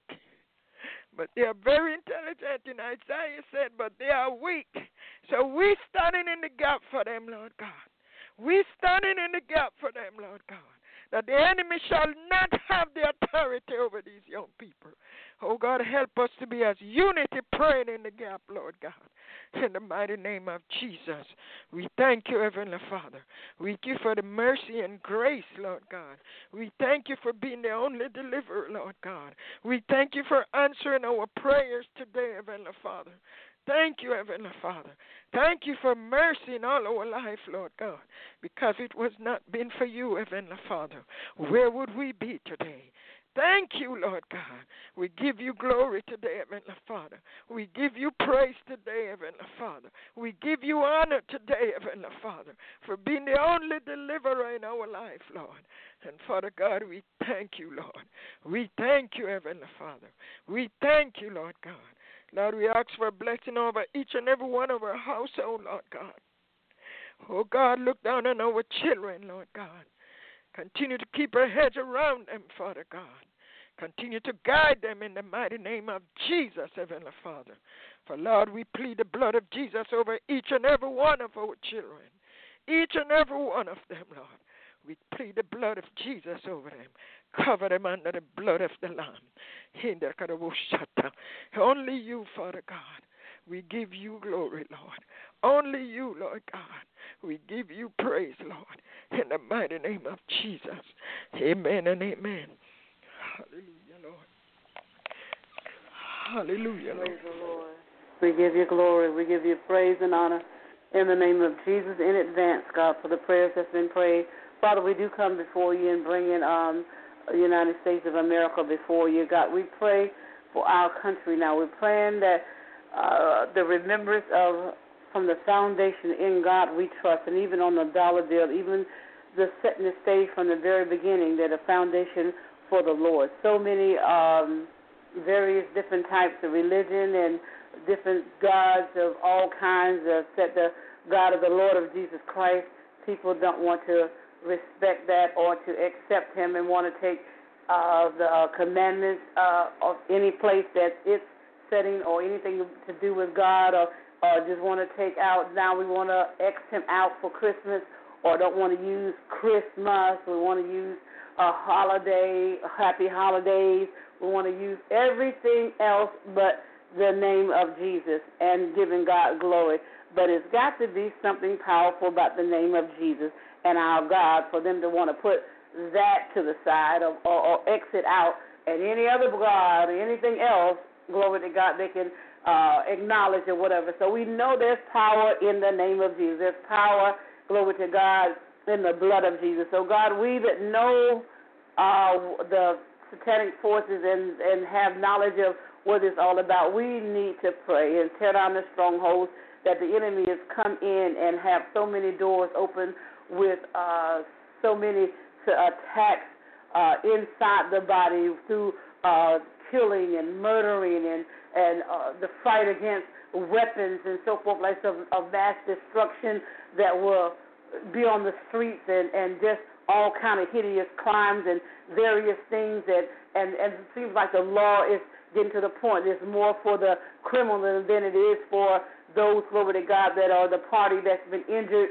Speaker 6: but they are very intelligent. In Isaiah said, but they are weak. So we're standing in the gap for them, Lord God. We're standing in the gap for them, Lord God, that the enemy shall not have the authority over these young people. Oh, God, help us to be as unity praying in the gap, Lord God. In the mighty name of Jesus, we thank you, Heavenly Father. We thank you for the mercy and grace, Lord God. We thank you for being the only deliverer, Lord God. We thank you for answering our prayers today, Heavenly Father. Thank you, Heavenly Father. Thank you for mercy in all our life, Lord God, because it was not been for you, Heavenly Father. Where would we be today? Thank you, Lord God. We give you glory today, Heavenly Father. We give you praise today, Heavenly Father. We give you honor today, Heavenly Father, for being the only deliverer in our life, Lord. And Father God, we thank you, Lord. We thank you, Heavenly Father. We thank you, Lord God. Lord, we ask for a blessing over each and every one of our household, Lord God. Oh, God, look down on our children, Lord God. Continue to keep a hedge around them, Father God. Continue to guide them in the mighty name of Jesus, Heavenly Father. For, Lord, we plead the blood of Jesus over each and every one of our children. Each and every one of them, Lord. We plead the blood of Jesus over them. Cover them under the blood of the Lamb. Only you, Father God. We give you glory, Lord. Only you, Lord God. We give you praise, Lord, in the mighty name of Jesus. Amen and amen. Hallelujah, Lord. Hallelujah, Lord.
Speaker 2: Praise the Lord. We give you glory. We give you praise and honor in the name of Jesus in advance, God, for the prayers that's been prayed. Father, we do come before you and bring in um, the United States of America before you, God. We pray for our country now. We're praying that uh, the remembrance of from the foundation in God we trust, and even on the dollar bill, even the setting the stage from the very beginning, that a foundation for the Lord. So many um, various different types of religion and different gods of all kinds of set the God of the Lord of Jesus Christ. People don't want to respect that or to accept him and want to take uh, the uh, commandments uh, of any place that it's setting or anything to do with God, or or just want to take out, now we want to X him out for Christmas, or don't want to use Christmas. We want to use a holiday, happy holidays. We want to use everything else but the name of Jesus and giving God glory. But it's got to be something powerful about the name of Jesus and our God for them to want to put that to the side or, or, or exit out, and any other God or anything else, glory to God, they can Uh, acknowledge or whatever. So we know there's power in the name of Jesus. There's power, glory to God, in the blood of Jesus. So God, we that know uh, the satanic forces and, and have knowledge of what it's all about, we need to pray and tear down the strongholds that the enemy has come in and have so many doors open with uh, so many attacks uh, inside the body through uh, killing and murdering and and uh, the fight against weapons and so forth, like of, of mass destruction that will be on the streets and, and just all kind of hideous crimes and various things. And, and, and it seems like the law is getting to the point. It's more for the criminal than it is for those, glory to God, that are the party that's been injured,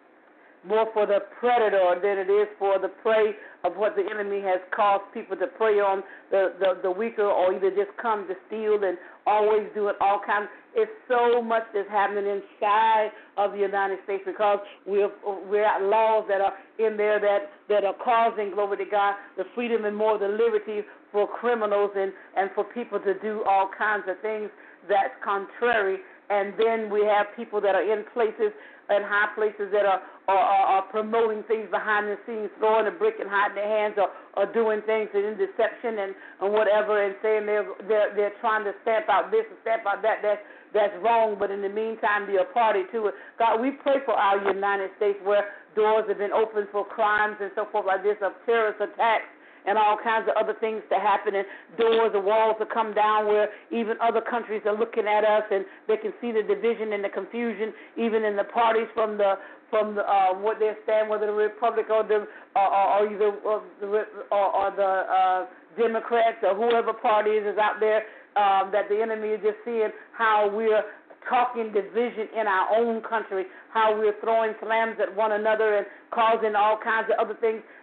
Speaker 2: more for the predator than it is for the prey of what the enemy has caused people to prey on, the, the, the weaker, or either just come to steal and always do it all kinds. It's so much that's happening inside of the United States because we're, we're at laws that are in there that, that are causing, glory to God, the freedom and more the liberty for criminals and, and for people to do all kinds of things that's contrary. And then we have people that are in places and high places that are, are, are, are promoting things behind the scenes, throwing a brick and hiding their hands, or, or doing things in deception and, and whatever, and saying they're, they're they're trying to stamp out this and stamp out that. That's that's wrong. But in the meantime, be a party to it. God, we pray for our United States where doors have been opened for crimes and so forth like this, of terrorist attacks and all kinds of other things to happen, and doors and walls to come down where even other countries are looking at us and they can see the division and the confusion even in the parties from the from the, uh, what they stand, whether the Republic or the or, or either or the, or, or the uh, Democrats or whoever party is, is out there, um, that the enemy is just seeing how we're talking division in our own country, how we're throwing slams at one another and causing all kinds of other things.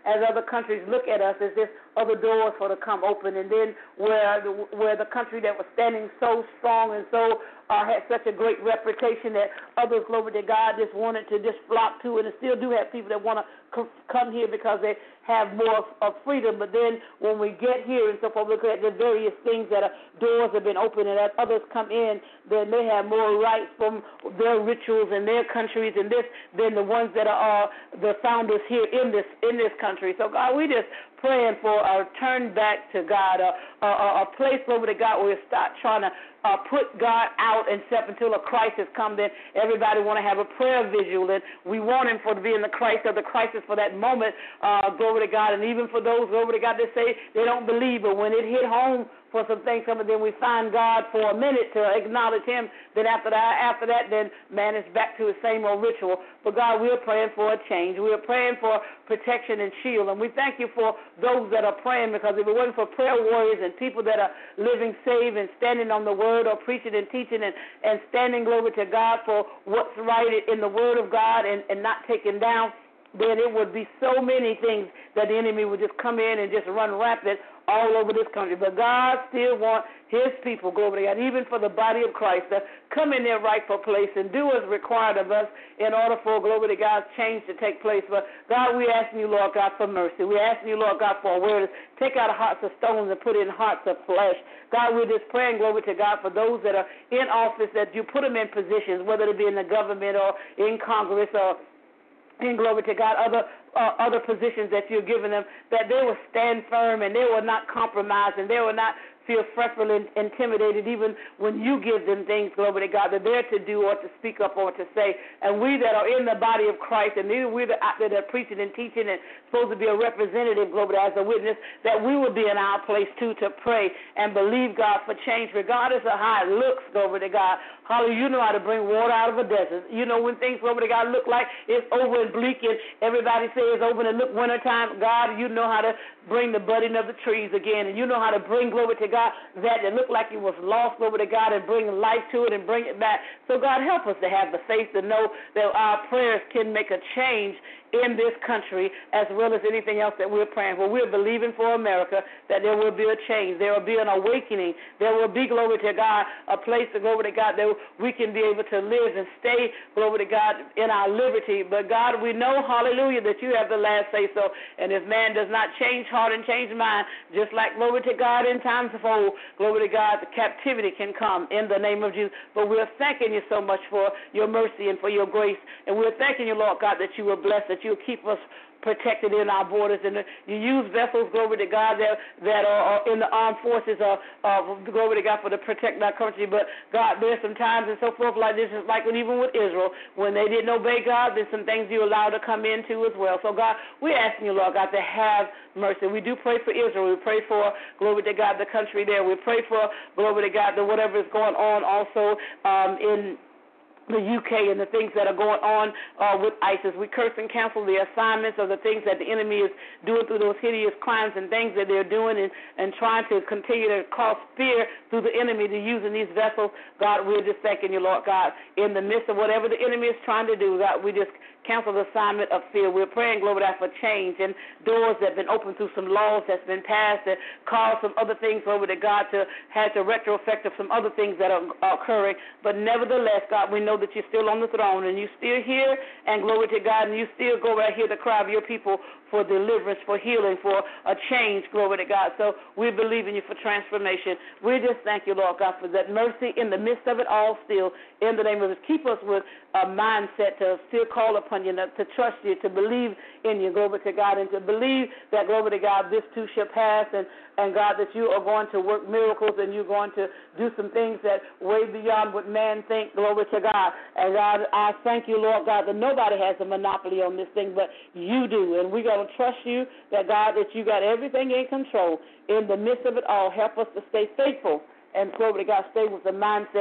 Speaker 3: as other countries look at us as if other doors for to come open. And then where the, where the country that was standing so strong and so uh, had such a great reputation that others, glory to God, just wanted to just flock to, and still do have people that want to c- come here because they have more of freedom. But then when we get here and so forth, look at the various things that are, doors have been opened and as others come in, then they have more rights from their rituals and their countries and this than the ones that are uh, the founders here in this in this country. So God, we just praying for a turn back to God, a, a, a place over to God where we start trying to uh, put God out and step until a crisis comes. Then everybody want to have a prayer visual, and we want Him for to be in the crisis of the crisis for that moment. Uh, glory to God, and even for those glory to God that say they don't believe, but when it hit home for some things, some of them we find God for a minute to acknowledge Him. Then after that, after that, then man is back to his same old ritual. But God, we're praying for a change. We're praying for protection and shield, and we thank You for those that are praying, because if it wasn't for prayer warriors and people that are living saved and standing on the Word or preaching and teaching and, and standing glory to God for what's right in the Word of God and, and not taken down, then it would be so many things that the enemy would just come in and just run rampant all over this country. But God still wants His people, glory to God, even for the body of Christ, to come in their rightful place and do what's required of us in order for, glory to God, change to take place. But God, we're asking You, Lord God, for mercy. We're asking You, Lord God, for awareness. Take out hearts of stones and put in hearts of flesh. God, we're just praying, glory to God, for those that are in office, that You put them in positions, whether it be in the government or in Congress or in, glory to God, other uh, other positions that You're giving them, that they will stand firm and they will not compromise and they will not feel fretful and intimidated even when You give them things, glory to God, that they're to do or to speak up or to say. And we that are in the body of Christ, and even we that out there that are preaching and teaching and supposed to be a representative, glory to God, as a witness, that we will be in our place too to pray and believe God for change, regardless of how it looks, glory to God. Hallelujah. You know how to bring water out of a desert. You know when things, glory to God, look like it's over and bleak and everybody says it's over and it look wintertime. God, You know how to bring the budding of the trees again, and You know how to bring, glory to God, that that looked like it was lost, glory to God, and bring life to it and bring it back. So God, help us to have the faith to know that our prayers can make a change in this country as well as anything else that we're praying for. We're believing for America that there will be a change. There will be an awakening. There will be, glory to God, a place, to glory to God, that we can be able to live and stay, glory to God, in our liberty. But God, we know, hallelujah, that You have the last say so. And if man does not change heart and change mind, just like, glory to God, in times of old, glory to God, the captivity can come in the name of Jesus. But we're thanking You so much for Your mercy and for Your grace. And we're thanking You, Lord God, that You will bless, that You'll keep us protected in our borders, and You use vessels, glory to God, that that are in the armed forces, of uh, glory to God, for to protect our country. But God, there's some times and so forth like this, just like when, even with Israel, when they didn't obey God, there's some things You allowed to come into as well. So God, we're asking You, Lord God, to have mercy. We do pray for Israel. We pray for, glory to God, the country there. We pray for, glory to God, the whatever is going on also um, in the U K and the things that are going on uh, with ISIS. We curse and cancel the assignments of the things that the enemy is doing through those hideous crimes and things that they're doing, and, and trying to continue to cause fear through the enemy to using these vessels. God, we're just thanking You, Lord God, in the midst of whatever the enemy is trying to do. God, we just cancel the assignment of fear. We're praying, glory to God, for change and doors that have been opened through some laws that's been passed that cause some other things, glory to God, to have the retro effect of some other things that are, are occurring. But nevertheless, God, we know that You're still on the throne and You still here, and glory to God, and You still go right here, the cry of Your people for deliverance, for healing, for a change, glory to God. So we believe in You for transformation. We just thank You, Lord God, for that mercy in the midst of it all still, in the name of Jesus. Keep us with a mindset to still call upon You, to trust You, to believe in You, glory to God, and to believe that, glory to God, this too shall pass, and, and God, that You are going to work miracles and You're going to do some things that way beyond what man think, glory to God. And God, I thank You, Lord God, that nobody has a monopoly on this thing, but You do, and we're going to trust You, that God, that You got everything in control in the midst of it all. Help us to stay faithful and, glory to God, stay with the mindset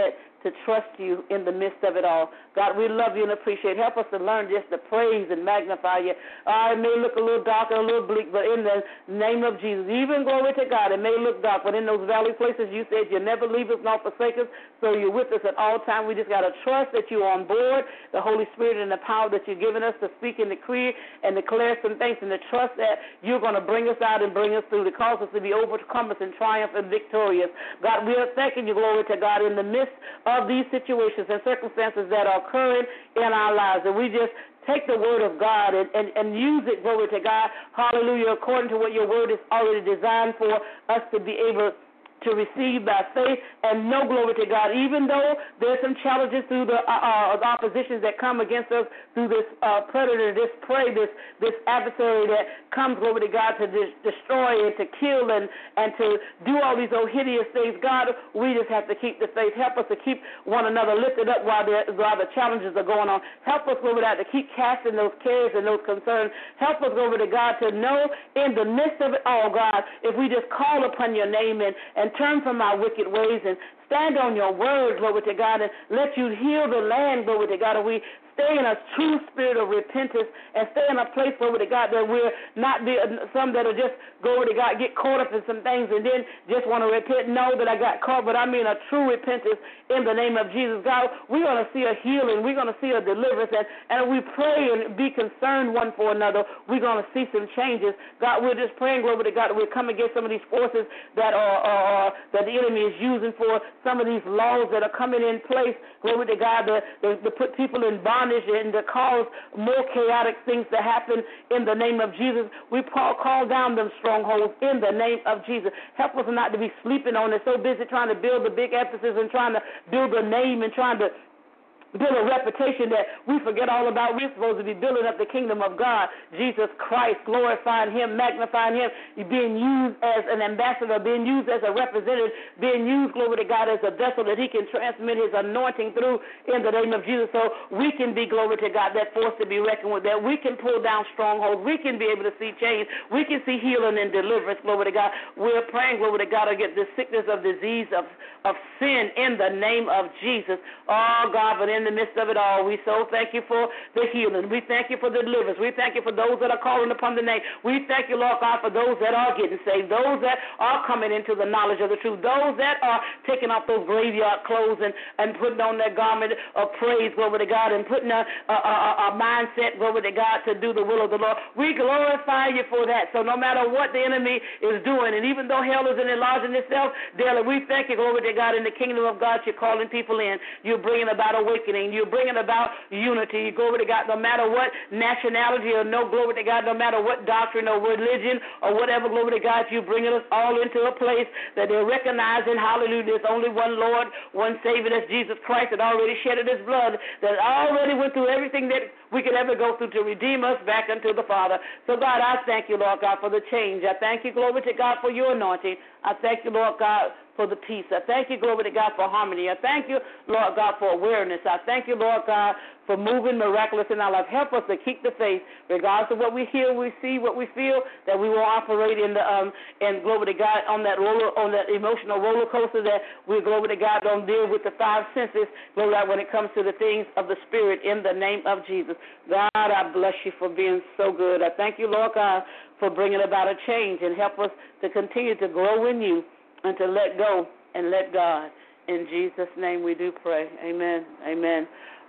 Speaker 3: to trust you in the midst of it all. God, we love you and appreciate. Help us to learn just to praise and magnify you. Uh, it may look a little dark or a little bleak, but in the name of Jesus, even glory to God, it may look dark, but in those valley places, you said you never leave us nor forsake us, so you're with us at all times. We just got to trust that you're on board, the Holy Spirit and the power that you've given us to speak and decree and declare some things, and to trust that you're going to bring us out and bring us through, to cause us to be overcomers and triumph and victorious. God, we are thanking you, glory to God, in the midst of these situations and circumstances that are occurring in our lives. And we just take the word of God and, and, and use it, glory to God, hallelujah, according to what your word is already designed for us to be able to receive by faith and know, glory to God, even though there's some challenges through the uh, uh, oppositions that come against us through this uh, predator, this prey, this this adversary that comes, glory to God, to dis- destroy and to kill and, and to do all these old hideous things. God, we just have to keep the faith. Help us to keep one another lifted up while, while the challenges are going on. Help us, glory to God, to keep casting those cares and those concerns. Help us, glory to God, to know in the midst of it all, God, if we just call upon your name and, and turn from our wicked ways and stand on your word, glory to God, and let you heal the land, glory to God, and we stay in a true spirit of repentance and stay in a place, glory to God, that we're not be, some that are just, glory to God, get caught up in some things and then just want to repent. Know that I got caught, but I mean a true repentance in the name of Jesus. God, we're going to see a healing. We're going to see a deliverance. And, and if we pray and be concerned one for another, we're going to see some changes. God, we're just praying, glory to God, that we're coming against some of these forces that are, are that the enemy is using for some of these laws that are coming in place, glory to God, to, to, to put people in bondage and to cause more chaotic things to happen in the name of Jesus. We call, call down them strongholds in the name of Jesus. Help us not to be sleeping on it, so busy trying to build the big emphasis and trying to build a name and trying to build a reputation that we forget all about. We're supposed to be building up the kingdom of God, Jesus Christ, glorifying him, magnifying him, being used as an ambassador, being used as a representative, being used, glory to God, as a vessel that he can transmit his anointing through in the name of Jesus, so we can be, glory to God, that force to be reckoned with, that we can pull down strongholds, we can be able to see change, we can see healing and deliverance, glory to God. We're praying, glory to God, against the sickness of disease, of, of sin in the name of Jesus. Oh, God, but in In the midst of it all, we so thank you for the healing. We thank you for the deliverance. We thank you for those that are calling upon the name. We thank you, Lord God, for those that are getting saved, those that are coming into the knowledge of the truth, those that are taking off those graveyard clothes and, and putting on their garment of praise, glory to God, and putting a, a, a, a mindset, glory to God, to do the will of the Lord. We glorify you for that. So no matter what the enemy is doing, and even though hell is enlarging itself daily, we thank you, glory to God, in the kingdom of God, you're calling people in. You're bringing about awakening. You're bringing about unity. Glory to God, no matter what nationality or no, glory to God, no matter what doctrine or religion or whatever, glory to God, you're bringing us all into a place that they're recognizing, hallelujah, there's only one Lord, one Savior, that's Jesus Christ, that already shedded his blood, that already went through everything that we could ever go through to redeem us back unto the Father. So, God, I thank you, Lord God, for the change. I thank you, glory to God, for your anointing. I thank you, Lord God, for the peace. I thank you, glory to God, for harmony. I thank you, Lord God, for awareness. I thank you, Lord God, for moving miraculous in our life. Help us to keep the faith, regardless of what we hear, we see, what we feel, that we will operate in the um and glory to God on that roller, on that emotional roller coaster, that we, glory to God, don't deal with the five senses, glory to God, when it comes to the things of the Spirit, in the name of Jesus. God, I bless you for being so good. I thank you, Lord God, for bringing about a change, and help us to continue to grow in you and to let go and let God. In Jesus' name we do pray. Amen. Amen.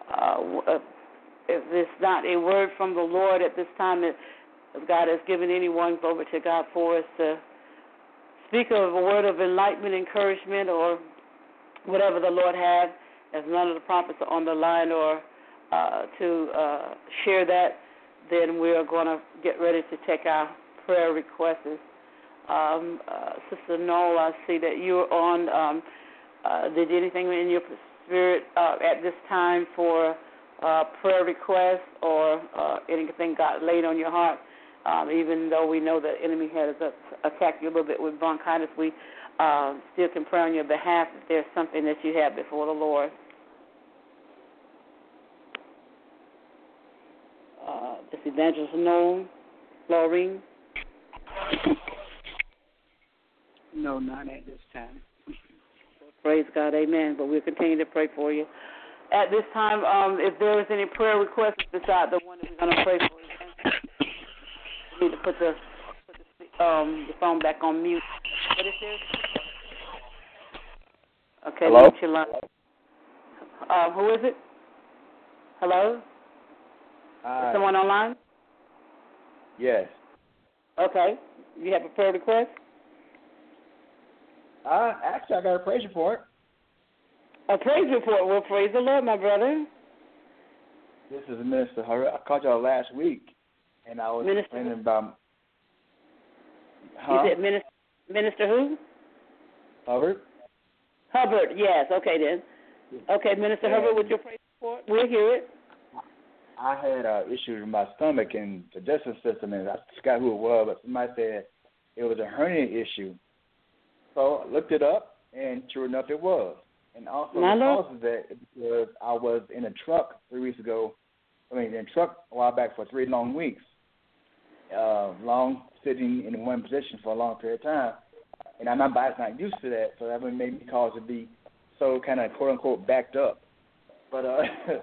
Speaker 3: Uh, if it's not a word from the Lord at this time, if God has given anyone, glory to God, for us to speak of a word of enlightenment, encouragement, or whatever the Lord has, as none of the prophets are on the line, or uh, to uh, share that, then we are going to get ready to take our prayer requests. Um, uh, Sister Noel, I see that you're on. Um, uh, did anything in your spirit uh, at this time for uh, prayer requests, or uh, anything got laid on your heart? Um, even though we know the enemy has attacked you a little bit with bronchitis, we uh, still can pray on your behalf if there's something that you have before the Lord. Uh, this Evangelist Noel, Laureen.
Speaker 7: No, not at this time.
Speaker 2: Praise God, amen. But we'll continue to pray for you. At this time, um, if there is any prayer requests beside the one that we're going to pray for, again, we need to put the, put the, um, the phone back on mute. What is this? Okay,
Speaker 7: hello?
Speaker 2: mute your line. Uh, who is it? Hello?
Speaker 7: Hi.
Speaker 2: Is someone online?
Speaker 7: Yes.
Speaker 2: Okay. You have a prayer request?
Speaker 7: Uh, actually, I got a praise report.
Speaker 2: A praise report. Well, praise the Lord, my brother.
Speaker 7: This is Minister Hubbard. I called y'all last week, and I was
Speaker 2: Minister
Speaker 7: complaining about... Huh?
Speaker 2: You said Minister, Minister who?
Speaker 7: Hubbard?
Speaker 2: Hubbard, yes. Okay, then. Okay, Minister
Speaker 7: and
Speaker 2: Hubbard, with your praise report, we'll hear it.
Speaker 7: I had uh, issues with my stomach and digestive system, and I forgot who it was, but somebody said it was a hernia issue. So I looked it up, and sure enough, it was. And also
Speaker 2: My
Speaker 7: the
Speaker 2: Lord.
Speaker 7: cause of that is because I was in a truck three weeks ago. I mean, in a truck a while back for three long weeks, uh, long sitting in one position for a long period of time. And my body's not used to that, so that would make me cause it be so kind of quote unquote backed up. But uh,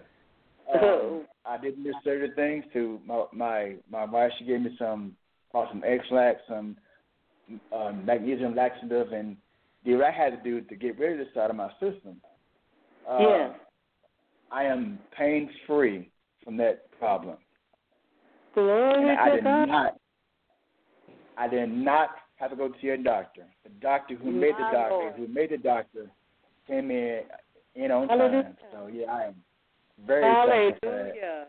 Speaker 7: um, I did miss certain things to my my my wife. She gave me some uh, some X-Lax, some uh, magnesium laxative, and did what I had to do to get rid of this out of my system. Uh,
Speaker 2: yeah.
Speaker 7: I am pain free from that problem.
Speaker 2: Glory
Speaker 7: And I
Speaker 2: to
Speaker 7: did
Speaker 2: God.
Speaker 7: not. I did not have to go to your doctor. The doctor who made the
Speaker 2: My
Speaker 7: doctor,
Speaker 2: Lord.
Speaker 7: who made the doctor, came in in on
Speaker 2: Hallelujah.
Speaker 7: time. So yeah, I am very thankful for that.
Speaker 2: Hallelujah.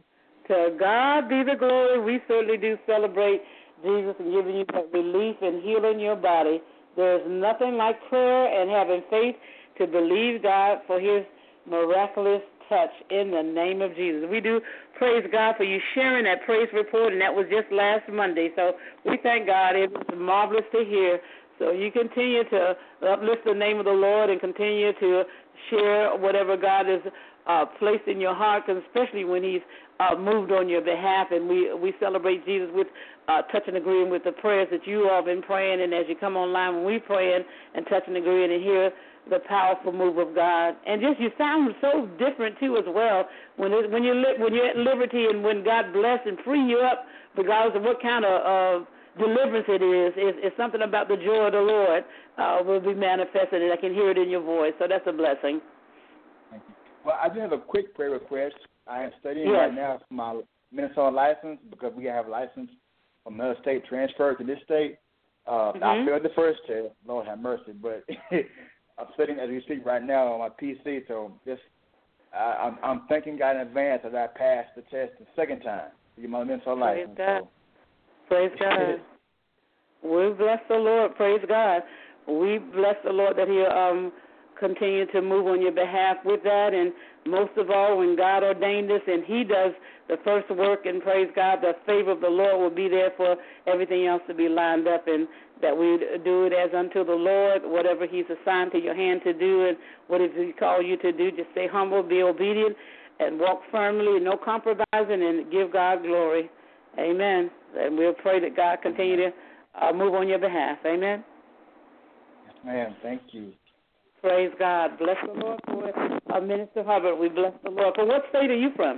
Speaker 2: To God be the glory. We certainly do celebrate Jesus and giving you that relief and healing your body. There's nothing like prayer and having faith to believe God for his miraculous touch in the name of Jesus. We do praise God for you sharing that praise report, and that was just last Monday. So we thank God. It was marvelous to hear. So you continue to uplift the name of the Lord and continue to share whatever God has uh, placed in your heart, and especially when he's uh, moved on your behalf. And we, we celebrate Jesus with uh, touch and agreeing with the prayers that you all have been praying. And as you come online, when we pray and, and touch and agreeing and hear the powerful move of God. And just you sound so different, too, as well, when it, when, you're li- when you're at liberty and when God bless and free you up, regardless of what kind of uh, deliverance it is, is, is something about the joy of the Lord uh, will be manifested, and I can hear it in your voice. So that's a blessing.
Speaker 7: Thank you. Well, I do have a quick prayer request. I am studying
Speaker 2: Yes.
Speaker 7: right now for my Minnesota license because we have a license from another state transferred to this state. Uh,
Speaker 2: Mm-hmm.
Speaker 7: I failed the first test. Lord have mercy, but I'm studying as we speak right now on my P C. So just I, I'm, I'm thanking God in advance that I passed the test the second time to get my Minnesota
Speaker 2: Praise
Speaker 7: license.
Speaker 2: God.
Speaker 7: So.
Speaker 2: Praise God. We bless the Lord. Praise God. We bless the Lord that he'll um, continue to move on your behalf with that. And most of all, when God ordained this and he does the first work, and praise God, the favor of the Lord will be there for everything else to be lined up, and that we do it as unto the Lord, whatever he's assigned to your hand to do, and what does he call you to do. Just stay humble, be obedient, and walk firmly, no compromising, and give God glory. Amen. And we'll pray that God continue to uh, move on your behalf. Amen.
Speaker 7: Yes, ma'am. Thank you.
Speaker 2: Praise God. Bless the Lord for uh, Minister Hubbard. We bless the Lord. But what state are you from?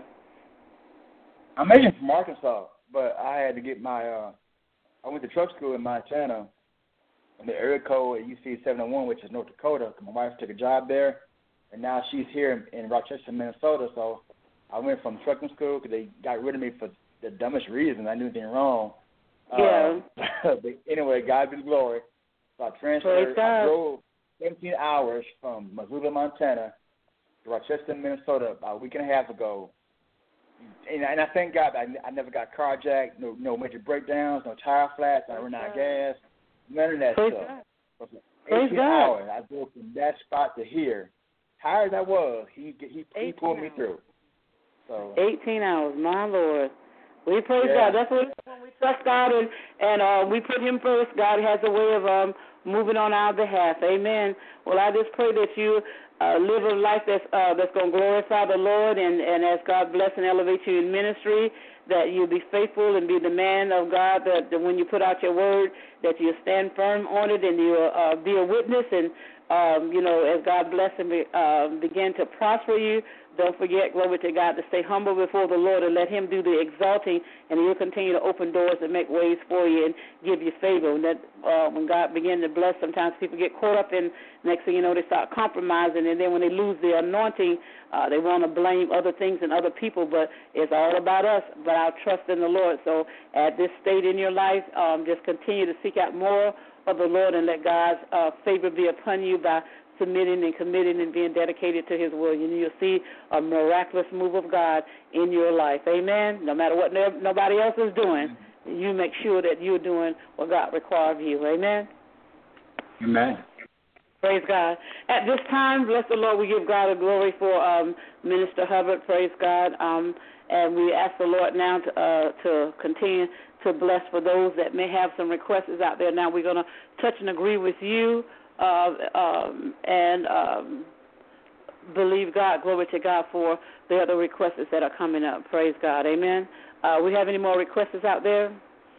Speaker 7: I'm originally from Arkansas, but I had to get my, uh, I went to truck school in Montana, and the area code at U C seven oh one, which is North Dakota. My wife took a job there, and now she's here in, in Rochester, Minnesota. So I went from trucking school because they got rid of me for the dumbest reason. I knew anything wrong.
Speaker 2: Yeah.
Speaker 7: Uh, but anyway, God be the glory. So I transferred.
Speaker 2: Praise God.
Speaker 7: I drove seventeen hours from Missoula, Montana, to Rochester, Minnesota, about a week and a half ago. And, and I thank God I, I never got carjacked, no no major breakdowns, no tire flats, I ran out of gas, none of that
Speaker 2: Praise
Speaker 7: stuff.
Speaker 2: God.
Speaker 7: So for
Speaker 2: Praise
Speaker 7: eighteen
Speaker 2: God.
Speaker 7: hours, I drove from that spot to here. Tired as I was, he he, he pulled me through. So
Speaker 2: eighteen hours, my Lord. We praise
Speaker 7: Yeah.
Speaker 2: God. That's what when we trust God and, and uh, we put him first, God has a way of um, moving on our behalf. Amen. Well, I just pray that you uh, live a life that's uh, that's going to glorify the Lord, and, and as God bless and elevate you in ministry, that you'll be faithful and be the man of God, that, that when you put out your word,
Speaker 3: that you stand firm on it and you uh, be a witness. And, um, you know, as God bless and be, uh, begin to prosper you, don't forget, glory to God, to stay humble before the Lord and let him do the exalting, and he'll continue to open doors and make ways for you and give you favor. And that uh, when God begins to bless, sometimes people get caught up in, next thing you know, they start compromising, and then when they lose the anointing, uh, they want to blame other things and other people, but it's all about us, but our trust in the Lord. So at this state in your life, um, just continue to seek out more of the Lord and let God's uh, favor be upon you by submitting and committing and being dedicated to his will. And you'll see a miraculous move of God in your life. Amen? No matter what no, nobody else is doing, you make sure that you're doing what God requires of you. Amen?
Speaker 7: Amen.
Speaker 3: Praise God. At this time, bless the Lord, we give God the glory for um, Minister Hubbard. Praise God. Um, and we ask the Lord now to, uh, to continue to bless for those that may have some requests out there. Now we're going to touch and agree with you. Uh, um, and um, believe God, glory to God, for the other requests that are coming up. Praise God. Amen. Uh, we have any more requests out there?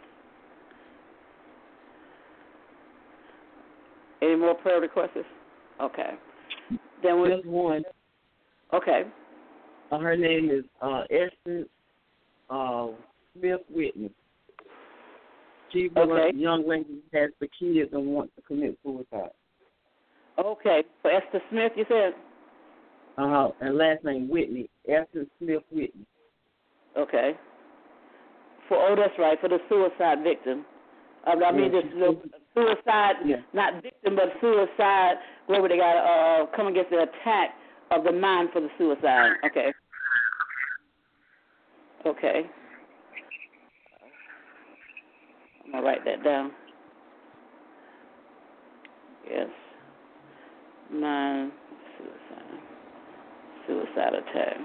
Speaker 3: Any more prayer requests? Okay. Then we
Speaker 4: Just one.
Speaker 3: Okay.
Speaker 4: Uh, her name is uh, Essence uh, Smith Whitney. She's
Speaker 3: Okay.
Speaker 4: a young lady who has the kids and wants to commit suicide.
Speaker 3: Okay. For Esther Smith, you said?
Speaker 4: Uh-huh. And last name Whitney. Essence Smith Whitney.
Speaker 3: Okay. For oh, that's right. For the suicide victim. Uh, I mean,
Speaker 4: Yeah,
Speaker 3: just the suicide,
Speaker 4: yeah.
Speaker 3: not victim, but suicide. Glory to God. Uh, come against the attack of the mind for the suicide. Okay. Okay. I'm gonna write that down. Yes. Mind suicide. Suicide attack.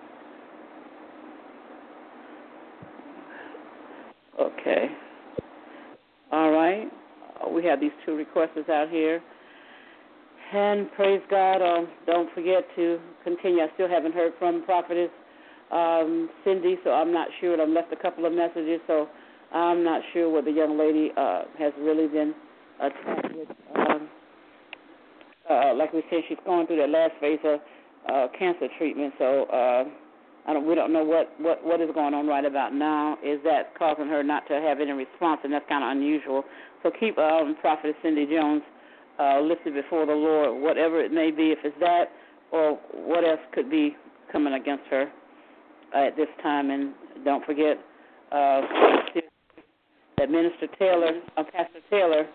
Speaker 3: Okay. All right. Uh, we have these two requests out here. And praise God. Um, don't forget to continue. I still haven't heard from Prophetess um, Cindy, so I'm not sure. I've left a couple of messages, so I'm not sure what the young lady uh, has really been attacked with. Um, uh, like we said, she's going through that last phase of uh, cancer treatment, so uh, I don't, we don't know what, what, what is going on right about now. Is that causing her not to have any response, and that's kind of unusual. So keep um, Prophetess Cindy Jones uh, lifted before the Lord, whatever it may be, if it's that or what else could be coming against her uh, at this time. And don't forget uh, that Minister Taylor, uh, Pastor Taylor,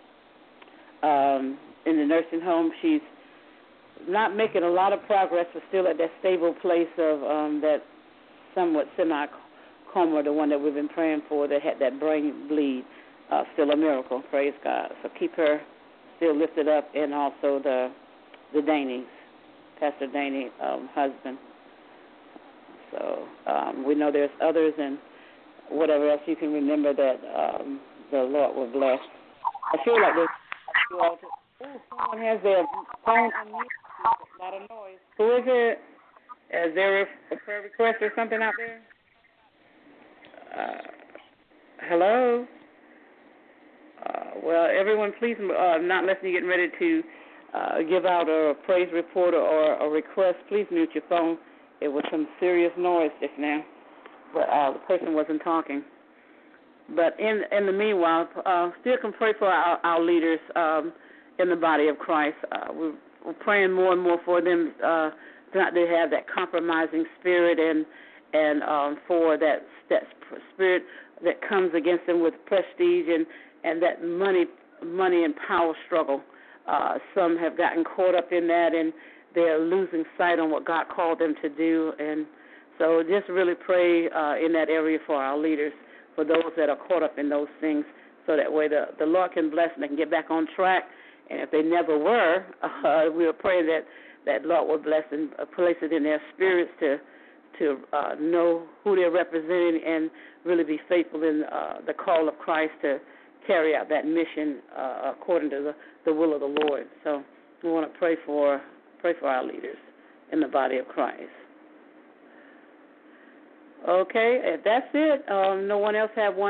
Speaker 3: um, in the nursing home, she's not making a lot of progress, but still at that stable place of um, that somewhat semi-coma, the one that we've been praying for that had that brain bleed. Uh, still a miracle, praise God. So keep her still lifted up, and also the the Daneys, Pastor Daney, um, husband. So um, we know there's others, and whatever else you can remember that um, the Lord will bless. I feel like there's you all. Oh, someone has their phone unmuted. A lot of noise. Who is it? Is there a, a prayer request or something out there? Uh, hello? Uh, well, everyone, please, uh, not unless you're getting ready to uh, give out a praise report or a request, please mute your phone. It was some serious noise just now, but uh, the person wasn't talking. But in in the meanwhile, uh, still can pray for our, our leaders um, in the body of Christ. Uh, we're, we're praying more and more for them uh, not to have that compromising spirit, and and um, for that that spirit that comes against them with prestige and, and that money money and power struggle. Uh, some have gotten caught up in that, and they're losing sight on what God called them to do. And so just really pray uh, in that area for our leaders, for those that are caught up in those things, so that way the, the Lord can bless them, they can get back on track. And if they never were, uh, we'll pray that, that Lord will bless and place it in their spirits to to uh, know who they're representing and really be faithful in uh, the call of Christ to carry out that mission uh, according to the, the will of the Lord. So we want to pray for pray for our leaders in the body of Christ. Okay, if that's it, um, no one else have one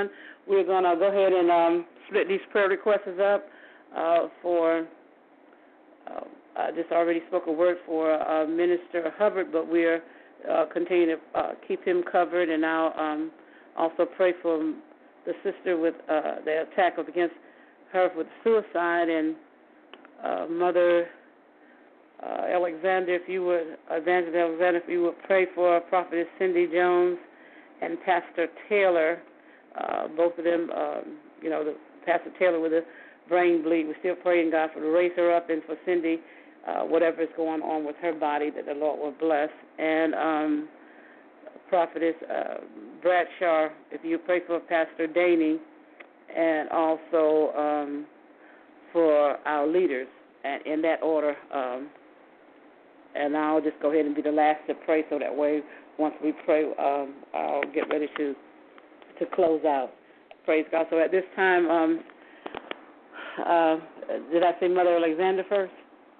Speaker 2: we're going to go ahead and um, split these prayer requests up uh, for, uh, I just already spoke a word for uh, Minister Hubbard, but we're uh, continuing to uh, keep him covered, and I'll um, also pray for the sister with uh, the attack against her with suicide, and uh, Mother uh, Alexander, if you would, Evangelist Alexander, if you would pray for Prophetess Cindy Jones and Pastor Taylor, uh, both of them, um, you know, the Pastor Taylor with a brain bleed. We're still praying, God, for to raise her up, and for Cindy, uh, whatever is going on with her body, that the Lord will bless. And um, Prophetess uh, Bradshaw, if you pray for Pastor Daney, and also um, for our leaders, and in that order. Um, and I'll just go ahead and be the last to pray, so that way, once we pray, um, I'll get ready to to close out. Praise God. So at this time, um, uh, did I say Mother Alexander first?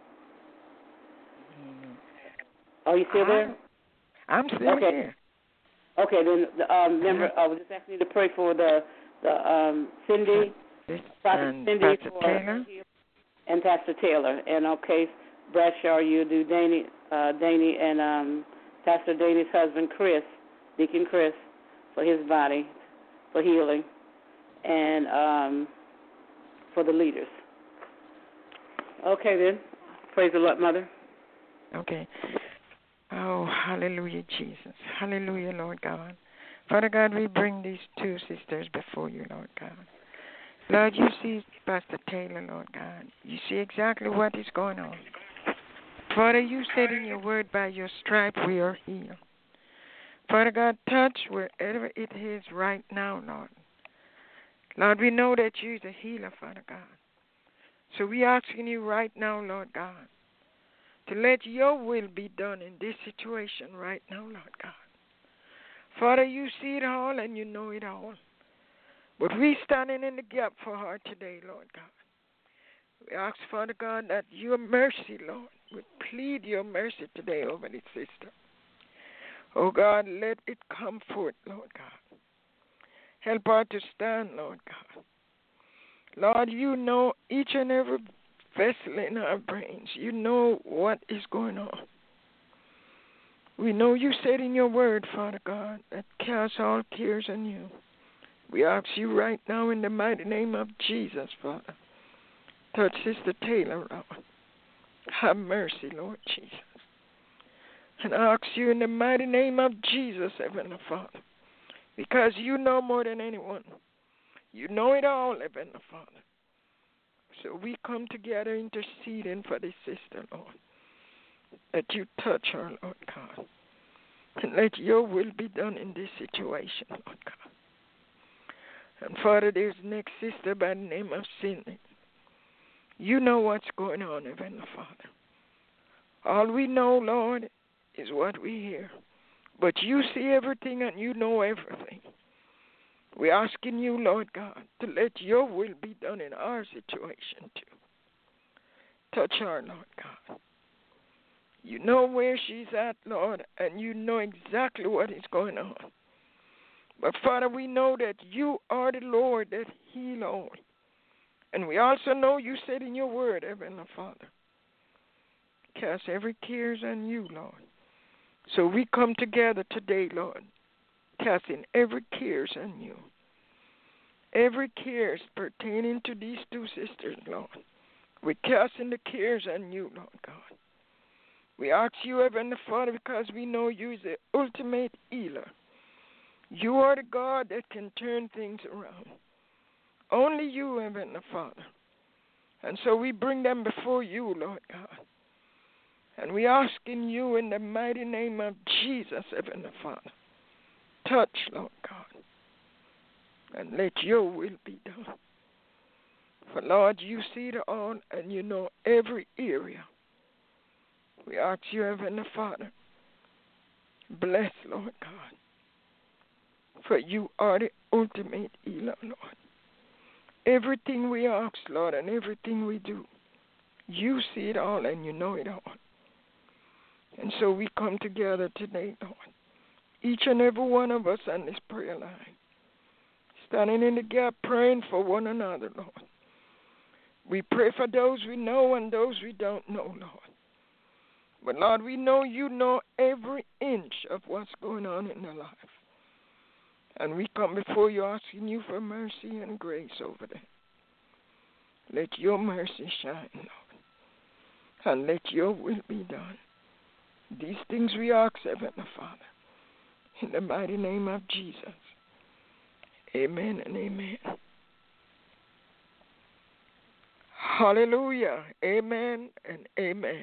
Speaker 2: Are you still there?
Speaker 6: I'm still
Speaker 2: okay.
Speaker 6: here.
Speaker 2: Okay, then, um, remember, I was just asking you to pray for the the um, Cindy, Pastor Cindy,
Speaker 6: Pastor
Speaker 2: for,
Speaker 6: Taylor,
Speaker 2: and Pastor Taylor. And okay, Bradshaw, you do Danny, uh, Danny, and um, Pastor Danny's husband, Chris, Deacon Chris, for his body, for healing, and um, for the leaders. Okay, then. Praise the Lord, Mother.
Speaker 6: Okay. Oh, hallelujah, Jesus. Hallelujah, Lord God. Father God, we bring these two sisters before you, Lord God. Lord, you see Pastor Taylor, Lord God. You see exactly what is going on. Father, you said in your word, by your stripe we are healed. Father God, touch wherever it is right now, Lord. Lord, we know that you is a healer, Father God. So we asking you right now, Lord God, to let your will be done in this situation right now, Lord God. Father, you see it all and you know it all. But we standing in the gap for her today, Lord God. We ask, Father God, that your mercy, Lord, we plead your mercy today over this sister. Oh God, let it come forth, Lord God. Help her to stand, Lord God. Lord, you know each and every vessel in our brains. You know what is going on. We know you said in your word, Father God, that cast all cares on you. We ask you right now in the mighty name of Jesus, Father. Touch Sister Taylor, Lord. Have mercy, Lord Jesus. And I ask you in the mighty name of Jesus, Heavenly Father, because you know more than anyone. You know it all, Heavenly Father. So we come together interceding for this sister, Lord, that you touch her, Lord God, and let your will be done in this situation, Lord God. And Father, there's next sister by the name of Cindy. You know what's going on, Heavenly Father. All we know, Lord, is what we hear. But you see everything and you know everything. We're asking you, Lord God, to let your will be done in our situation too. Touch her, Lord God. You know where she's at, Lord, and you know exactly what is going on. But, Father, we know that you are the Lord that heals all. And we also know you said in your word, Heavenly Father, cast every cares on you, Lord. So we come together today, Lord, casting every cares on you. Every cares pertaining to these two sisters, Lord. We're casting the cares on you, Lord God. We ask you, Heavenly Father, because we know you is the ultimate healer. You are the God that can turn things around. Only you, Heavenly Father. And so we bring them before you, Lord God. And we asking you in the mighty name of Jesus, Heavenly Father, touch, Lord God, and let your will be done. For, Lord, you see it all and you know every area. We ask you, Heavenly Father, bless, Lord God, for you are the ultimate healer, Lord. Everything we ask, Lord, and everything we do, you see it all and you know it all. And so we come together today, Lord, each and every one of us on this prayer line, standing in the gap, praying for one another, Lord. We pray for those we know and those we don't know, Lord. But, Lord, we know you know every inch of what's going on in their life. And we come before you asking you for mercy and grace over them. Let your mercy shine, Lord, and let your will be done. These things we ask, Heavenly Father, in the mighty name of Jesus. Amen and amen. Hallelujah. Amen and amen.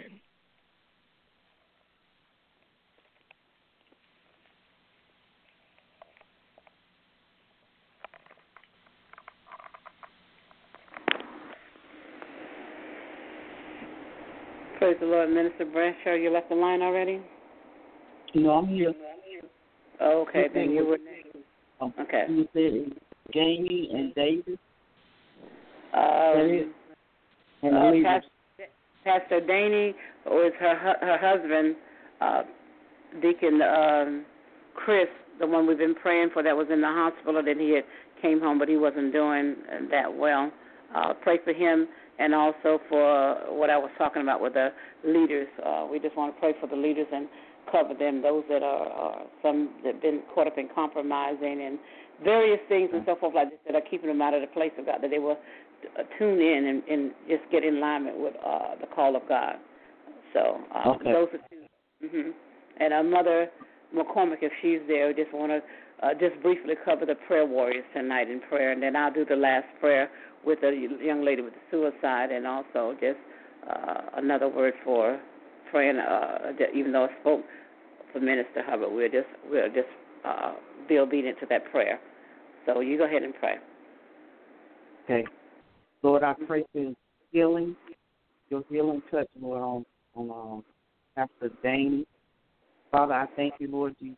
Speaker 2: Praise the Lord. Minister Bradshaw, you left the line already?
Speaker 4: No, I'm here.
Speaker 2: Oh, okay, then you were.
Speaker 4: Um,
Speaker 2: Okay.
Speaker 4: You said Jamie and David.
Speaker 2: Um,
Speaker 4: and
Speaker 2: uh,
Speaker 4: Leader.
Speaker 2: Pastor, Pastor Daney was her hu- her husband, uh, Deacon um, Chris, the one we've been praying for that was in the hospital. Then he had came home, but he wasn't doing that well. Uh, pray for him, and also for what I was talking about with the leaders. Uh, we just want to pray for the leaders and cover them, those that are, are some that have been caught up in compromising and various things and so forth like this that are keeping them out of the place of God, that they will uh, tune in and, and just get in alignment with uh, the call of God. So uh,
Speaker 4: okay.
Speaker 2: those are two. Mm-hmm. And our Mother McCormick, if she's there, just want to uh, just briefly cover the prayer warriors tonight in prayer, and then I'll do the last prayer with a young lady with the suicide, and also just uh, another word for praying. Uh, even though I spoke for Minister Hubbard, we'll just we'll just uh, be obedient to that prayer. So you go ahead and pray.
Speaker 4: Okay, Lord, I pray for healing, your healing touch, Lord, on on um, Pastor Daney. Father, I thank you, Lord Jesus,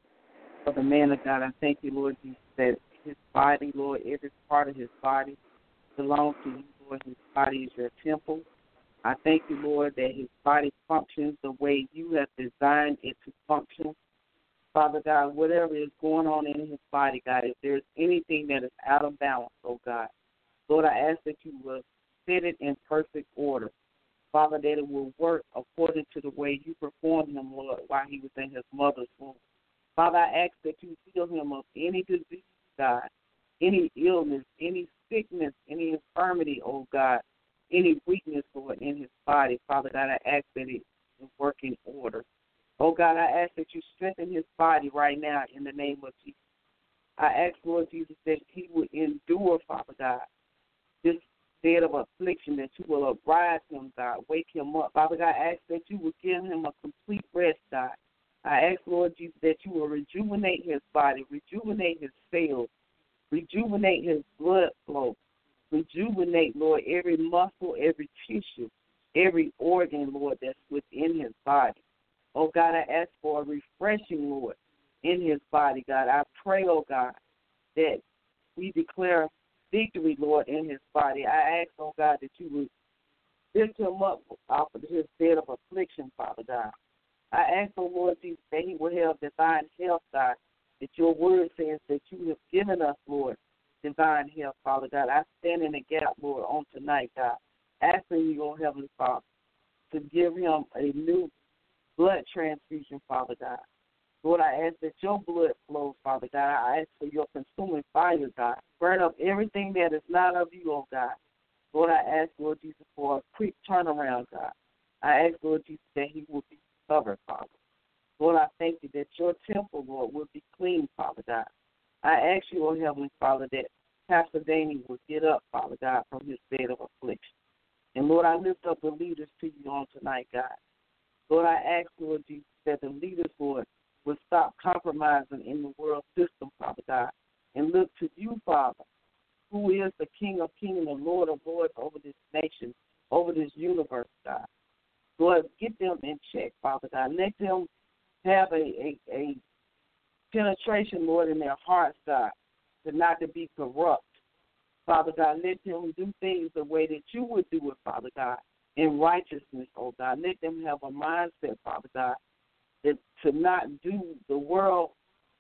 Speaker 4: for the man of God. I thank you, Lord Jesus, that his body, Lord, every part of his body belongs to you, Lord. His body is your temple. I thank you, Lord, that his body functions the way you have designed it to function. Father God, whatever is going on in his body, God, if there's anything that is out of balance, oh God, Lord, I ask that you will set it in perfect order. Father, that it will work according to the way you performed him, Lord, while he was in his mother's womb. Father, I ask that you heal him of any disease, God, any illness, any sickness, any infirmity, oh God, any weakness, Lord, in his body. Father God, I ask that it will work in order. Oh God, I ask that you strengthen his body right now in the name of Jesus. I ask, Lord Jesus, that he would endure, Father God, this bed of affliction, that you will arise him, God, wake him up. Father God, I ask that you will give him a complete rest, God. I ask, Lord Jesus, that you will rejuvenate his body, rejuvenate his cells, rejuvenate his blood flow, rejuvenate, Lord, every muscle, every tissue, every organ, Lord, that's within his body. Oh, God, I ask for a refreshing, Lord, in his body, God. I pray, oh, God, that we declare victory, Lord, in his body. I ask, oh, God, that you would lift him up off of his bed of affliction, Father God. I ask, oh, Lord Jesus, that he will have divine health, God, that your word says that you have given us, Lord, divine health, Father God. I stand in the gap, Lord, on tonight, God, asking you, oh, Heavenly Father, to give him a new blood transfusion, Father God. Lord, I ask that your blood flows, Father God. I ask for your consuming fire, God. Burn up everything that is not of you, oh God. Lord, I ask, Lord Jesus, for a quick turnaround, God. I ask, Lord Jesus, that he will be covered, Father. Lord, I thank you that your temple, Lord, will be clean, Father God. I ask you, oh Heavenly Father, that Pastor Daney will get up, Father God, from his bed of affliction. And Lord, I lift up the leaders to you on tonight, God. Lord, I ask, Lord Jesus, that the leaders, Lord, will stop compromising in the world system, Father God, and look to you, Father, who is the King of kings and the Lord of lords over this nation, over this universe, God. Lord, get them in check, Father God. Let them have a, a, a penetration, Lord, in their hearts, God, to not to be corrupt. Father God, let them do things the way that you would do it, Father God, in righteousness, oh God. Let them have a mindset, Father God, that to not do the world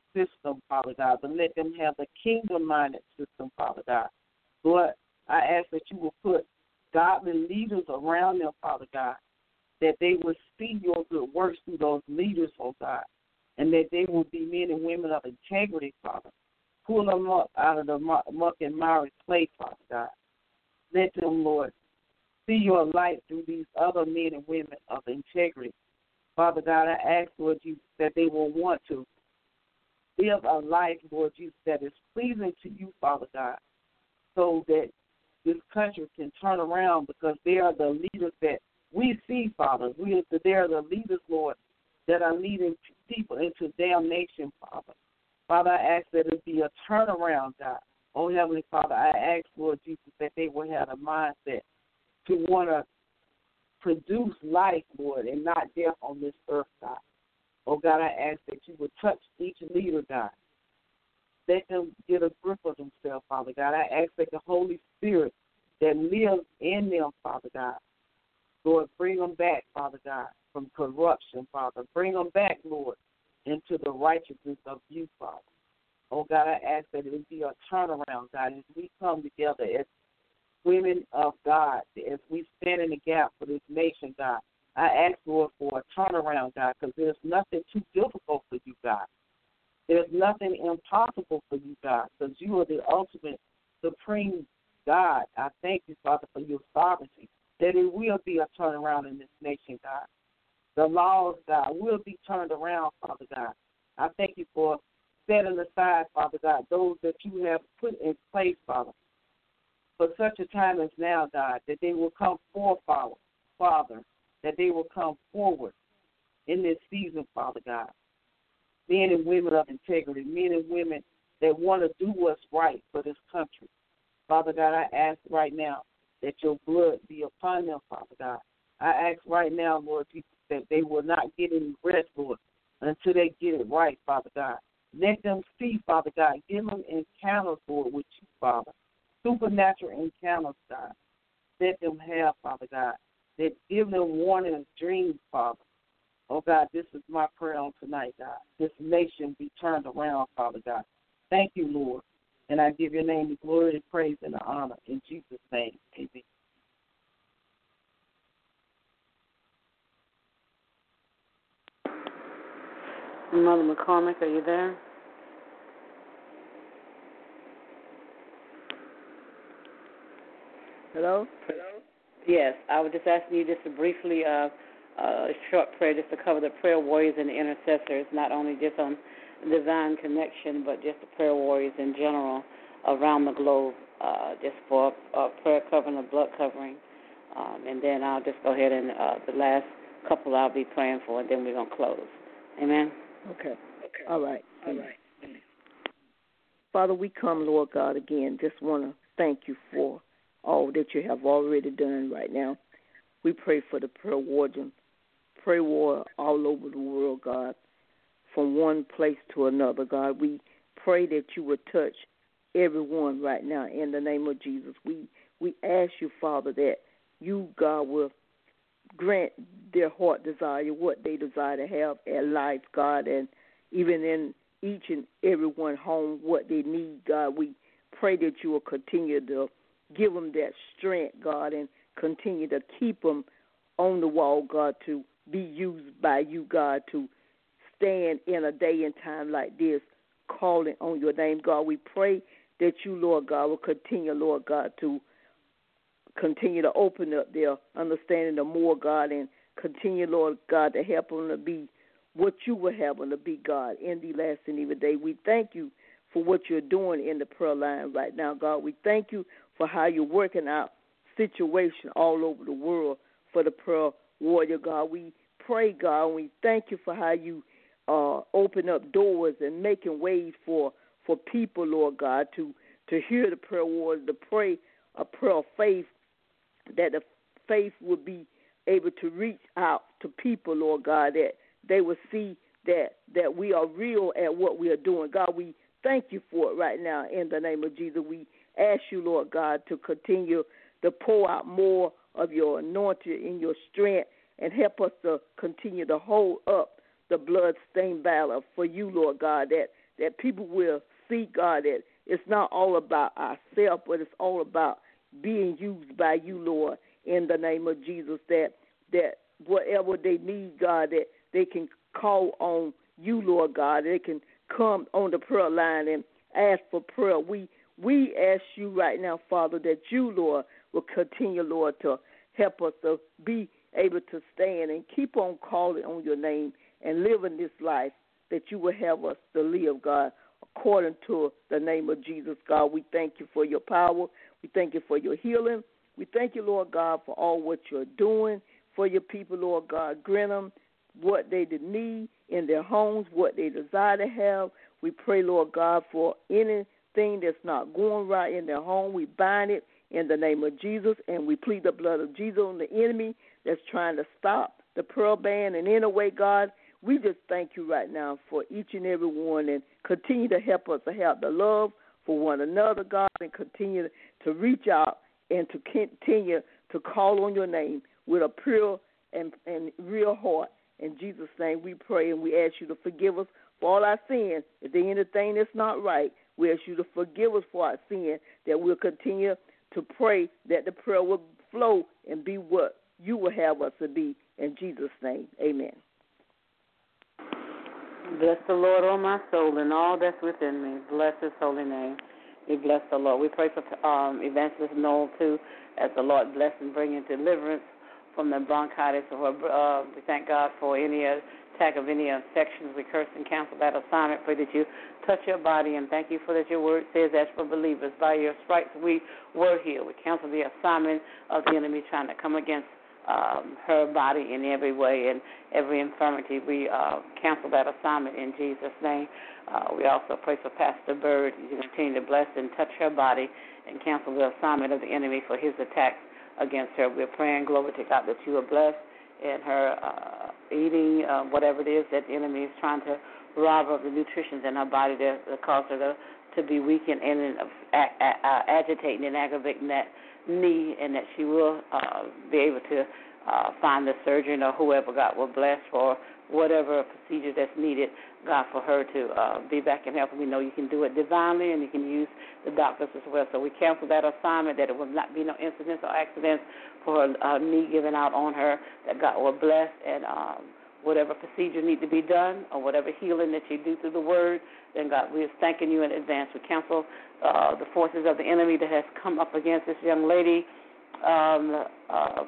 Speaker 4: system, Father God, but let them have the kingdom-minded system, Father God. Lord, I ask that you will put godly leaders around them, Father God, that they will see your good works through those leaders, oh God, and that they will be men and women of integrity, Father. Pull them up out of the muck and miry clay, Father God. Let them, Lord, see your light through these other men and women of integrity. Father God, I ask, Lord Jesus, that they will want to live a life, Lord Jesus, that is pleasing to you, Father God, so that this country can turn around, because they are the leaders that we see, Father. We are the, they are the leaders, Lord, that are leading people into damnation, Father. Father, I ask that it be a turnaround, God. Oh, Heavenly Father, I ask, Lord Jesus, that they will have a mindset to want to produce life, Lord, and not death on this earth, God. Oh, God, I ask that you would touch each leader, God. Let them get a grip of themselves, Father God. I ask that the Holy Spirit that lives in them, Father God, Lord, bring them back, Father God, from corruption, Father. Bring them back, Lord, into the righteousness of you, Father. Oh, God, I ask that it would be a turnaround, God, as we come together as women of God, as we stand in the gap for this nation, God. I ask, Lord, for a turnaround, God, because there's nothing too difficult for you, God. There's nothing impossible for you, God, because you are the ultimate supreme God. I thank you, Father, for your sovereignty, that it will be a turnaround in this nation, God. The laws, God, will be turned around, Father God. I thank you for setting aside, Father God, those that you have put in place, Father, for such a time as now, God, that they will come forth, Father, Father, that they will come forward in this season, Father God. Men and women of integrity, men and women that want to do what's right for this country. Father God, I ask right now that your blood be upon them, Father God. I ask right now, Lord Jesus, that they will not get any rest, Lord, until they get it right, Father God. Let them see, Father God. Give them encounters, Lord, with you, Father. Supernatural encounters, God. Let them have, Father God. That give them warning and dreams, Father. Oh, God, this is my prayer on tonight, God. This nation be turned around, Father God. Thank you, Lord. And I give your name the glory, the praise, and the honor. In Jesus' name, amen.
Speaker 2: Mother McCormick, are you there?
Speaker 5: Hello?
Speaker 2: Hello? Yes, I was just asking you just to briefly, uh, uh, a short prayer just to cover the prayer warriors and the intercessors, not only just on Divine Connection, but just the prayer warriors in general around the globe, uh, just for uh, prayer covering, a blood covering. Um, and then I'll just go ahead and uh, the last couple I'll be praying for, and then we're going to close. Amen?
Speaker 5: Okay. Okay. All right. All right. Father, we come, Lord God, again, just want to thank you for all that you have already done right now. We pray for the prayer warrior, prayer war all over the world, God, from one place to another, God. We pray that you would touch everyone right now in the name of Jesus. We we ask you, Father, that you, God, will grant their heart desire, what they desire to have in life, God, and even in each and every one home, what they need, God. We pray that you will continue to give them that strength, God, and continue to keep them on the wall, God, to be used by you, God, to stand in a day and time like this, calling on your name, God. We pray that you, Lord God, will continue, Lord God, to continue to open up their understanding of more, God, and continue, Lord God, to help them to be what you will have them to be, God, in the last and evil day. We thank you for what you're doing in the prayer line right now, God. We thank you for how you're working out situation all over the world for the prayer warrior, God. We pray, God, and we thank you for how you uh, open up doors and making ways for, for people, Lord God, to, to hear the prayer warrior, to pray a prayer of faith, that the faith would be able to reach out to people, Lord God, that they will see that, that we are real at what we are doing. God, we thank you for it right now in the name of Jesus. We ask you, Lord God, to continue to pour out more of your anointing and your strength and help us to continue to hold up the blood-stained banner for you, Lord God, that that people will see, God, that it's not all about ourselves, but it's all about being used by you, Lord, in the name of Jesus, that that whatever they need, God, that they can call on you, Lord God. They can come on the prayer line and ask for prayer. We we ask you right now, Father, that you, Lord, will continue, Lord, to help us to be able to stand and keep on calling on your name and live in this life that you will have us to live, God, according to the name of Jesus, God. We thank you for your power. We thank you for your healing. We thank you, Lord God, for all what you're doing for your people, Lord God. Grant them what they need in their homes, what they desire to have. We pray, Lord God, for anything that's not going right in their home. We bind it in the name of Jesus, and we plead the blood of Jesus on the enemy that's trying to stop the prayer band. And in a way, God, we just thank you right now for each and every one, and continue to help us to have the love for one another, God, and continue to reach out and to continue to call on your name with a pure and, and real heart. In Jesus' name we pray, and we ask you to forgive us for all our sins. If there's anything that's not right, we ask you to forgive us for our sin, that we'll continue to pray that the prayer will flow and be what you will have us to be. In Jesus' name, amen.
Speaker 2: Bless the Lord, O my soul, and all that's within me. Bless his holy name. We bless the Lord. We pray for um, Evangelist Noel, too, as the Lord bless and bring in deliverance from the bronchitis. Or, uh, we thank God for any attack of any infections. We curse and cancel that assignment. Pray that you touch your body, and thank you for that your word says, as for believers, by your stripes we were healed. We cancel the assignment of the enemy trying to come against Um, her body in every way and every infirmity. We uh, cancel that assignment in Jesus' name. Uh, we also pray for Pastor Bird. You continue to bless and touch her body and cancel the assignment of the enemy for his attacks against her. We're praying, glory to God, that you are blessed in her uh, eating, uh, whatever it is that the enemy is trying to rob her of the nutrition in her body that, that cause her to, to be weak and, and uh, uh, agitating and aggravating that knee, and that she will uh, be able to uh, find the surgeon or whoever God will bless for whatever procedure that's needed, God, for her to uh, be back in health. We know you can do it divinely, and you can use the doctors as well. So we cancel that assignment, that it will not be no incidents or accidents for her uh, knee giving out on her, that God will bless, and um, whatever procedure need to be done or whatever healing that you do through the word, then God, we are thanking you in advance. We cancel uh, the forces of the enemy that has come up against this young lady, um, uh,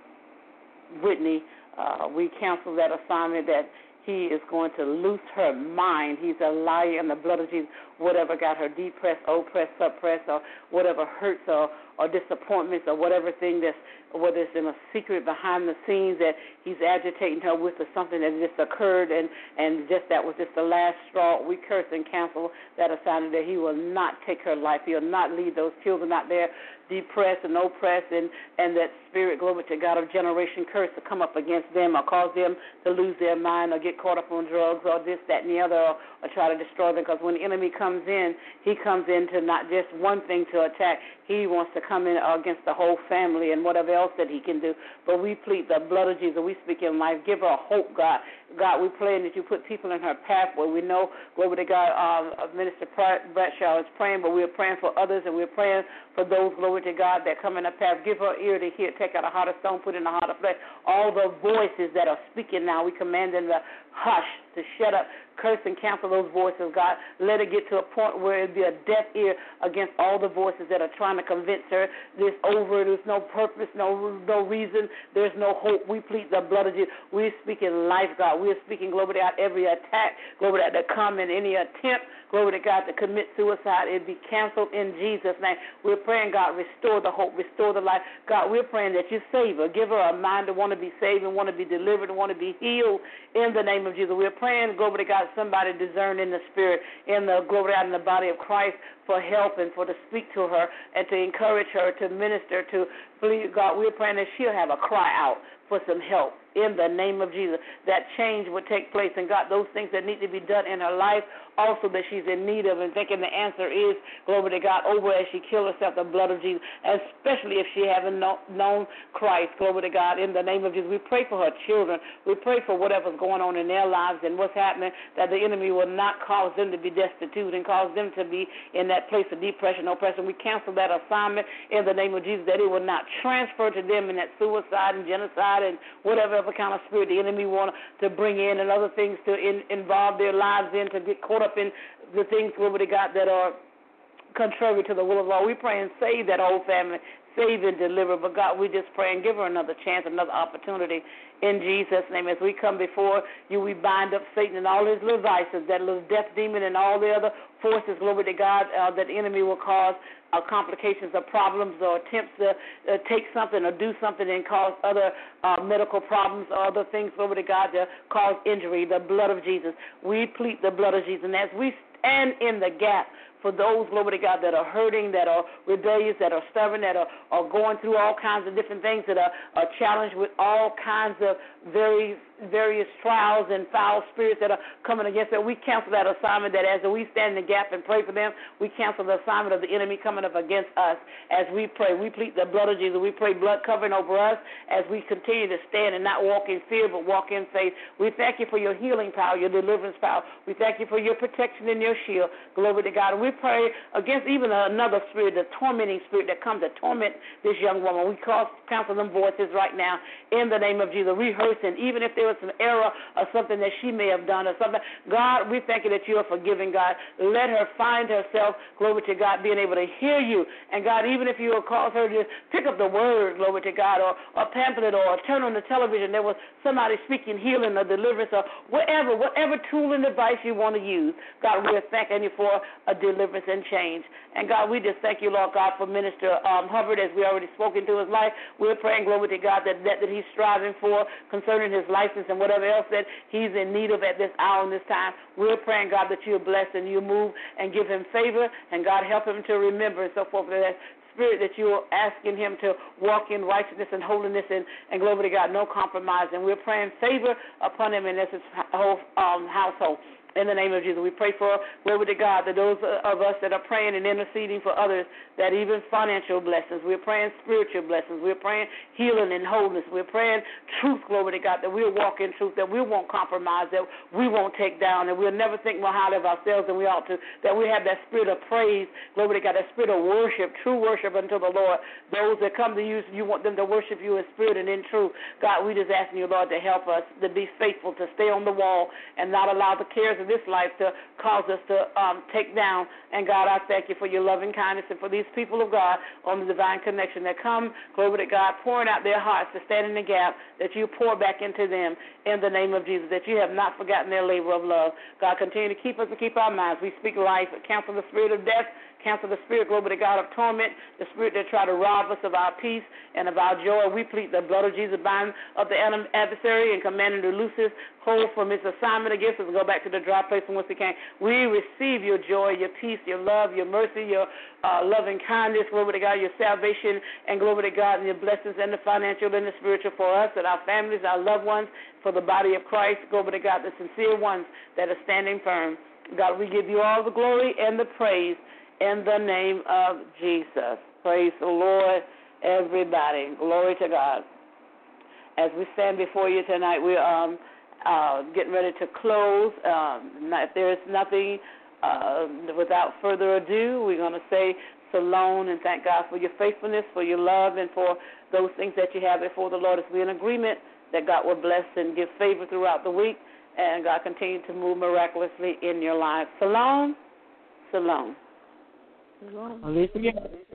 Speaker 2: Whitney. Uh, we cancel that assignment that he is going to loose her mind. He's a liar in the blood of Jesus. Whatever got her depressed, oppressed, suppressed, or whatever hurts or, or disappointments or whatever thing that's, whether it's in a secret behind the scenes that he's agitating her with, or something that just occurred and, and just that was just the last straw, we curse and cancel that assignment that he will not take her life. He will not leave those children out there depressed and oppressed, and, and that spirit, glory to God, of generation curse to come up against them or cause them to lose their mind or get caught up on drugs or this, that, and the other, or, or try to destroy them. Because when the enemy comes in, he comes in to not just one thing to attack. He wants to come in against the whole family and whatever else that he can do. But we plead the blood of Jesus. We speak in life. Give her hope, God. God, we pray that you put people in her pathway. We know, glory to God, uh, Minister Bradshaw is praying, but we're praying for others, and we're praying for those, glory to God, that come in her path. Give her ear to hear. Take out a heart of stone, put in a heart of flesh. All the voices that are speaking now, we command them to hush, to shut up. Curse and cancel those voices, God. Let it get to a point where it be a deaf ear against all the voices that are trying to convince her this over. There's no purpose, no no reason. There's no hope. We plead the blood of Jesus. We're speaking life, God. We're speaking, glory to God, every attack, glory to God, to come in any attempt, glory to God, to commit suicide. It be canceled in Jesus' name. We're praying, God, restore the hope, restore the life. God, we're praying that you save her. Give her a mind to want to be saved and want to be delivered and want to be healed in the name of Jesus. We're praying, glory to God, somebody discern in the spirit, in the glory out in the body of Christ, for help and for to speak to her and to encourage her, to minister, to
Speaker 3: believe, God, we're praying that she'll have a cry out for some help in the name of Jesus. That change would take place, and God, those things that need to be done in her life also that she's in need of, and thinking the answer is, glory to God, over as she kills herself, the blood of Jesus, especially if she haven't know, known Christ, glory to God, in the name of Jesus. We pray for her children. We pray for whatever's going on in their lives and what's happening, that the enemy will not cause them to be destitute and cause them to be in that place of depression, oppression. We cancel that assignment in the name of Jesus, that it will not transfer to them in that suicide and genocide and whatever other kind of spirit the enemy wants to bring in and other things to in, involve their lives in, to get caught up in the things, glory to God, that are contrary to the will of God. We pray and save that whole family, save and deliver. But God, we just pray and give her another chance, another opportunity in Jesus' name. As we come before you, we bind up Satan and all his little vices, that little death demon and all the other forces, glory to God, uh, that the enemy will cause uh, complications or problems or attempts to uh, take something or do something and cause other uh, medical problems or other things, glory to God, to cause injury. The blood of Jesus. We plead the blood of Jesus. And as we stand in the gap for those, glory to God, that are hurting, that are rebellious, that are stubborn, that are, are going through all kinds of different things, that are, are challenged with all kinds of very various trials and foul spirits that are coming against them. We cancel that assignment, that as we stand in the gap and pray for them, we cancel the assignment of the enemy coming up against us as we pray. We plead the blood of Jesus. We pray blood covering over us as we continue to stand and not walk in fear but walk in faith. We thank you for your healing power, your deliverance power. We thank you for your protection and your shield. Glory to God. And we pray against even another spirit, the tormenting spirit that comes to torment this young woman. We call, cancel them voices right now in the name of Jesus. Rehearsing, even if there was some error or something that she may have done or something. God, we thank you that you are forgiving, God. Let her find herself, glory to God, being able to hear you. And God, even if you will cause her to pick up the word, glory to God, or a pamphlet or turn on the television, there was somebody speaking healing or deliverance or whatever, whatever tool and device you want to use. God, we're thanking you for a deliverance and change. And God, we just thank you, Lord God, for Minister um, Hubbard, as we already spoken to his life. We're praying, glory to God, that, that that he's striving for concerning his license and whatever else that he's in need of at this hour and this time. We're praying, God, that you'll bless and you move and give him favor, and God, help him to remember and so forth. That spirit that you're asking him to walk in righteousness and holiness and, and glory to God, no compromise. And we're praying favor upon him and his whole um, household. In the name of Jesus, we pray for, glory to God, that those of us that are praying and interceding for others, that even financial blessings, we're praying spiritual blessings, we're praying healing and wholeness, we're praying truth, glory to God, that we'll walk in truth, that we won't compromise, that we won't take down, that we'll never think more highly of ourselves than we ought to, that we have that spirit of praise, glory to God, that spirit of worship, true worship unto the Lord. Those that come to you, you want them to worship you in spirit and in truth. God, we just asking you, Lord, to help us to be faithful, to stay on the wall and not allow the cares of this life to cause us to um, take down. And God, I thank you for your loving kindness and for these people of God on the Divine Connection that come, glory to God, pouring out their hearts to stand in the gap, that you pour back into them in the name of Jesus, that you have not forgotten their labor of love. God, continue to keep us and keep our minds. We speak life, cancel the spirit of death, cancel the spirit, glory to God, of torment, the spirit that try to rob us of our peace and of our joy. We plead the blood of Jesus, bind of the adversary and command him to loose his hold from his assignment against us and go back to the dry place from whence he came. We receive your joy, your peace, your love, your mercy, your uh, loving kindness, glory to God, your salvation, and glory to God, and your blessings and the financial and the spiritual for us and our families, our loved ones, for the body of Christ, glory to God, the sincere ones that are standing firm. God, we give you all the glory and the praise in the name of Jesus. Praise the Lord, everybody. Glory to God. As we stand before you tonight, we're um, uh, getting ready to close. Um, if there is nothing uh, without further ado, we're going to say shalom and thank God for your faithfulness, for your love, and for those things that you have before the Lord. As we're in agreement that God will bless and give favor throughout the week, and God continue to move miraculously in your life. Shalom, shalom.
Speaker 4: Alicia.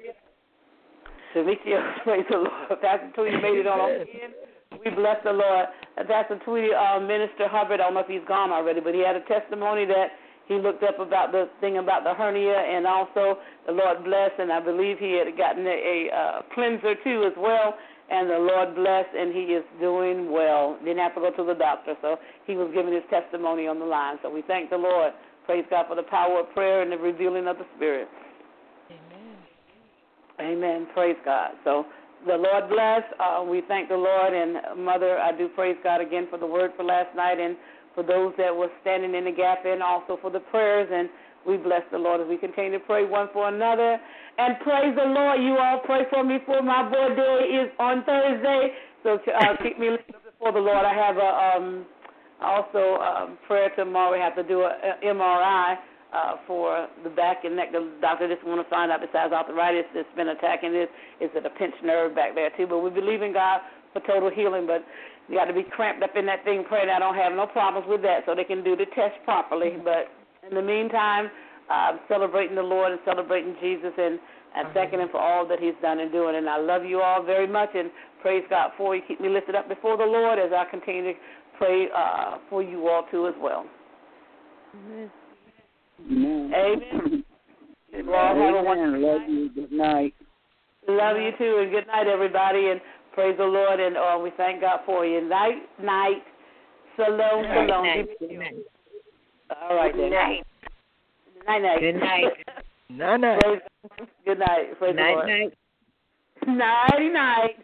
Speaker 3: Alicia, praise the Lord. Pastor Tweety made it on again. We bless the Lord. Pastor Tweety, uh, Minister Hubbard, I don't know if he's gone already, but he had a testimony that he looked up about the thing about the hernia, and also the Lord blessed, and I believe he had gotten a, a uh, cleanser too as well, and the Lord blessed, and he is doing well. Didn't have to go to the doctor, so he was giving his testimony on the line. So we thank the Lord. Praise God for the power of prayer and the revealing of the Spirit. Amen. Praise God. So
Speaker 2: the Lord bless. Uh, we thank the Lord. And, Mother, I do praise God again for the word for last night and for those that were standing in the gap and also for the prayers. And we bless the Lord as we continue to pray one for another. And praise the Lord. You all pray for me for my birthday is on Thursday. So uh, keep me lifted up before the Lord. I have a um, also um, prayer tomorrow. We have to do an M R I. Uh, for the back and neck. The doctor just want to find out besides arthritis that's been attacking this, is it a pinched nerve back there too. But we believe in God for total healing, but you got to be cramped up in that thing praying. I don't have no problems with that, so they can do the test properly. But in the meantime, I'm celebrating the Lord and celebrating Jesus and, and thanking Him for all that He's done and doing. And I love you all very much and praise God for you. Keep me lifted up before the Lord as I continue to pray uh, for you all too as well.
Speaker 5: Amen.
Speaker 3: Amen.
Speaker 2: Amen.
Speaker 3: Well, have a wonderful
Speaker 5: Love
Speaker 3: night.
Speaker 5: you. Good night.
Speaker 2: Love you too, and good night, everybody, and praise the Lord, and uh, we thank God for you. Night, night, shalom, shalom.
Speaker 5: Night, night. Good night.
Speaker 2: All right, then.
Speaker 5: Good night.
Speaker 2: Night, night.
Speaker 5: Good night.
Speaker 6: Night, night.
Speaker 2: Praise, good night. Praise
Speaker 5: Night,
Speaker 2: the Lord.
Speaker 5: night.
Speaker 2: Nighty night.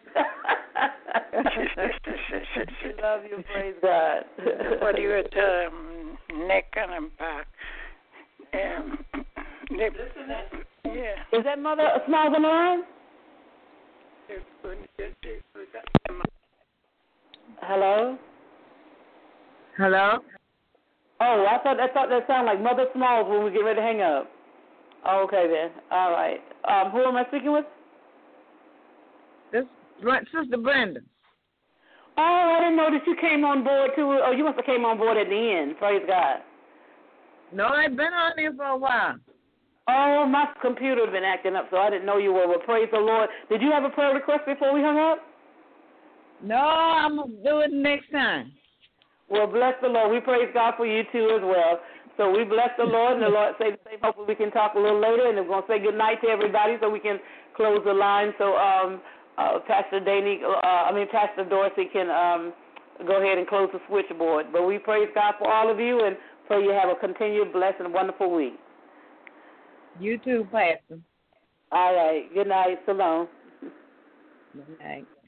Speaker 2: Love you, praise God.
Speaker 8: What do you at um, neck and back? Um, yeah.
Speaker 2: Is that Mother Smiles on the line? Hello?
Speaker 5: Hello?
Speaker 2: Oh, I thought I thought that sounded like Mother Smalls when we get ready to hang up. Oh, okay then. All right. Um, who am I speaking with?
Speaker 5: This Sister Brenda.
Speaker 2: Oh, I didn't know that you came on board too. Oh, you must have came on board at the end. Praise God.
Speaker 5: No, I've been on there for a while.
Speaker 2: Oh, my computer had been acting up, so I didn't know you were. Well, praise the Lord. Did you have a prayer request before we hung up?
Speaker 5: No, I'm going to do it next time.
Speaker 2: Well, bless the Lord. We praise God for you too as well. So we bless the Lord, and the Lord say the same. Hopefully we can talk a little later, and we're going to say good night to everybody so we can close the line. So um, uh, Pastor Danny, uh, I mean Pastor Dorsey can um, go ahead and close the switchboard. But we praise God for all of you, and pray you have a continued blessed and wonderful week.
Speaker 5: You too, Pastor.
Speaker 2: All right. Good night. Shalom.
Speaker 5: Good night.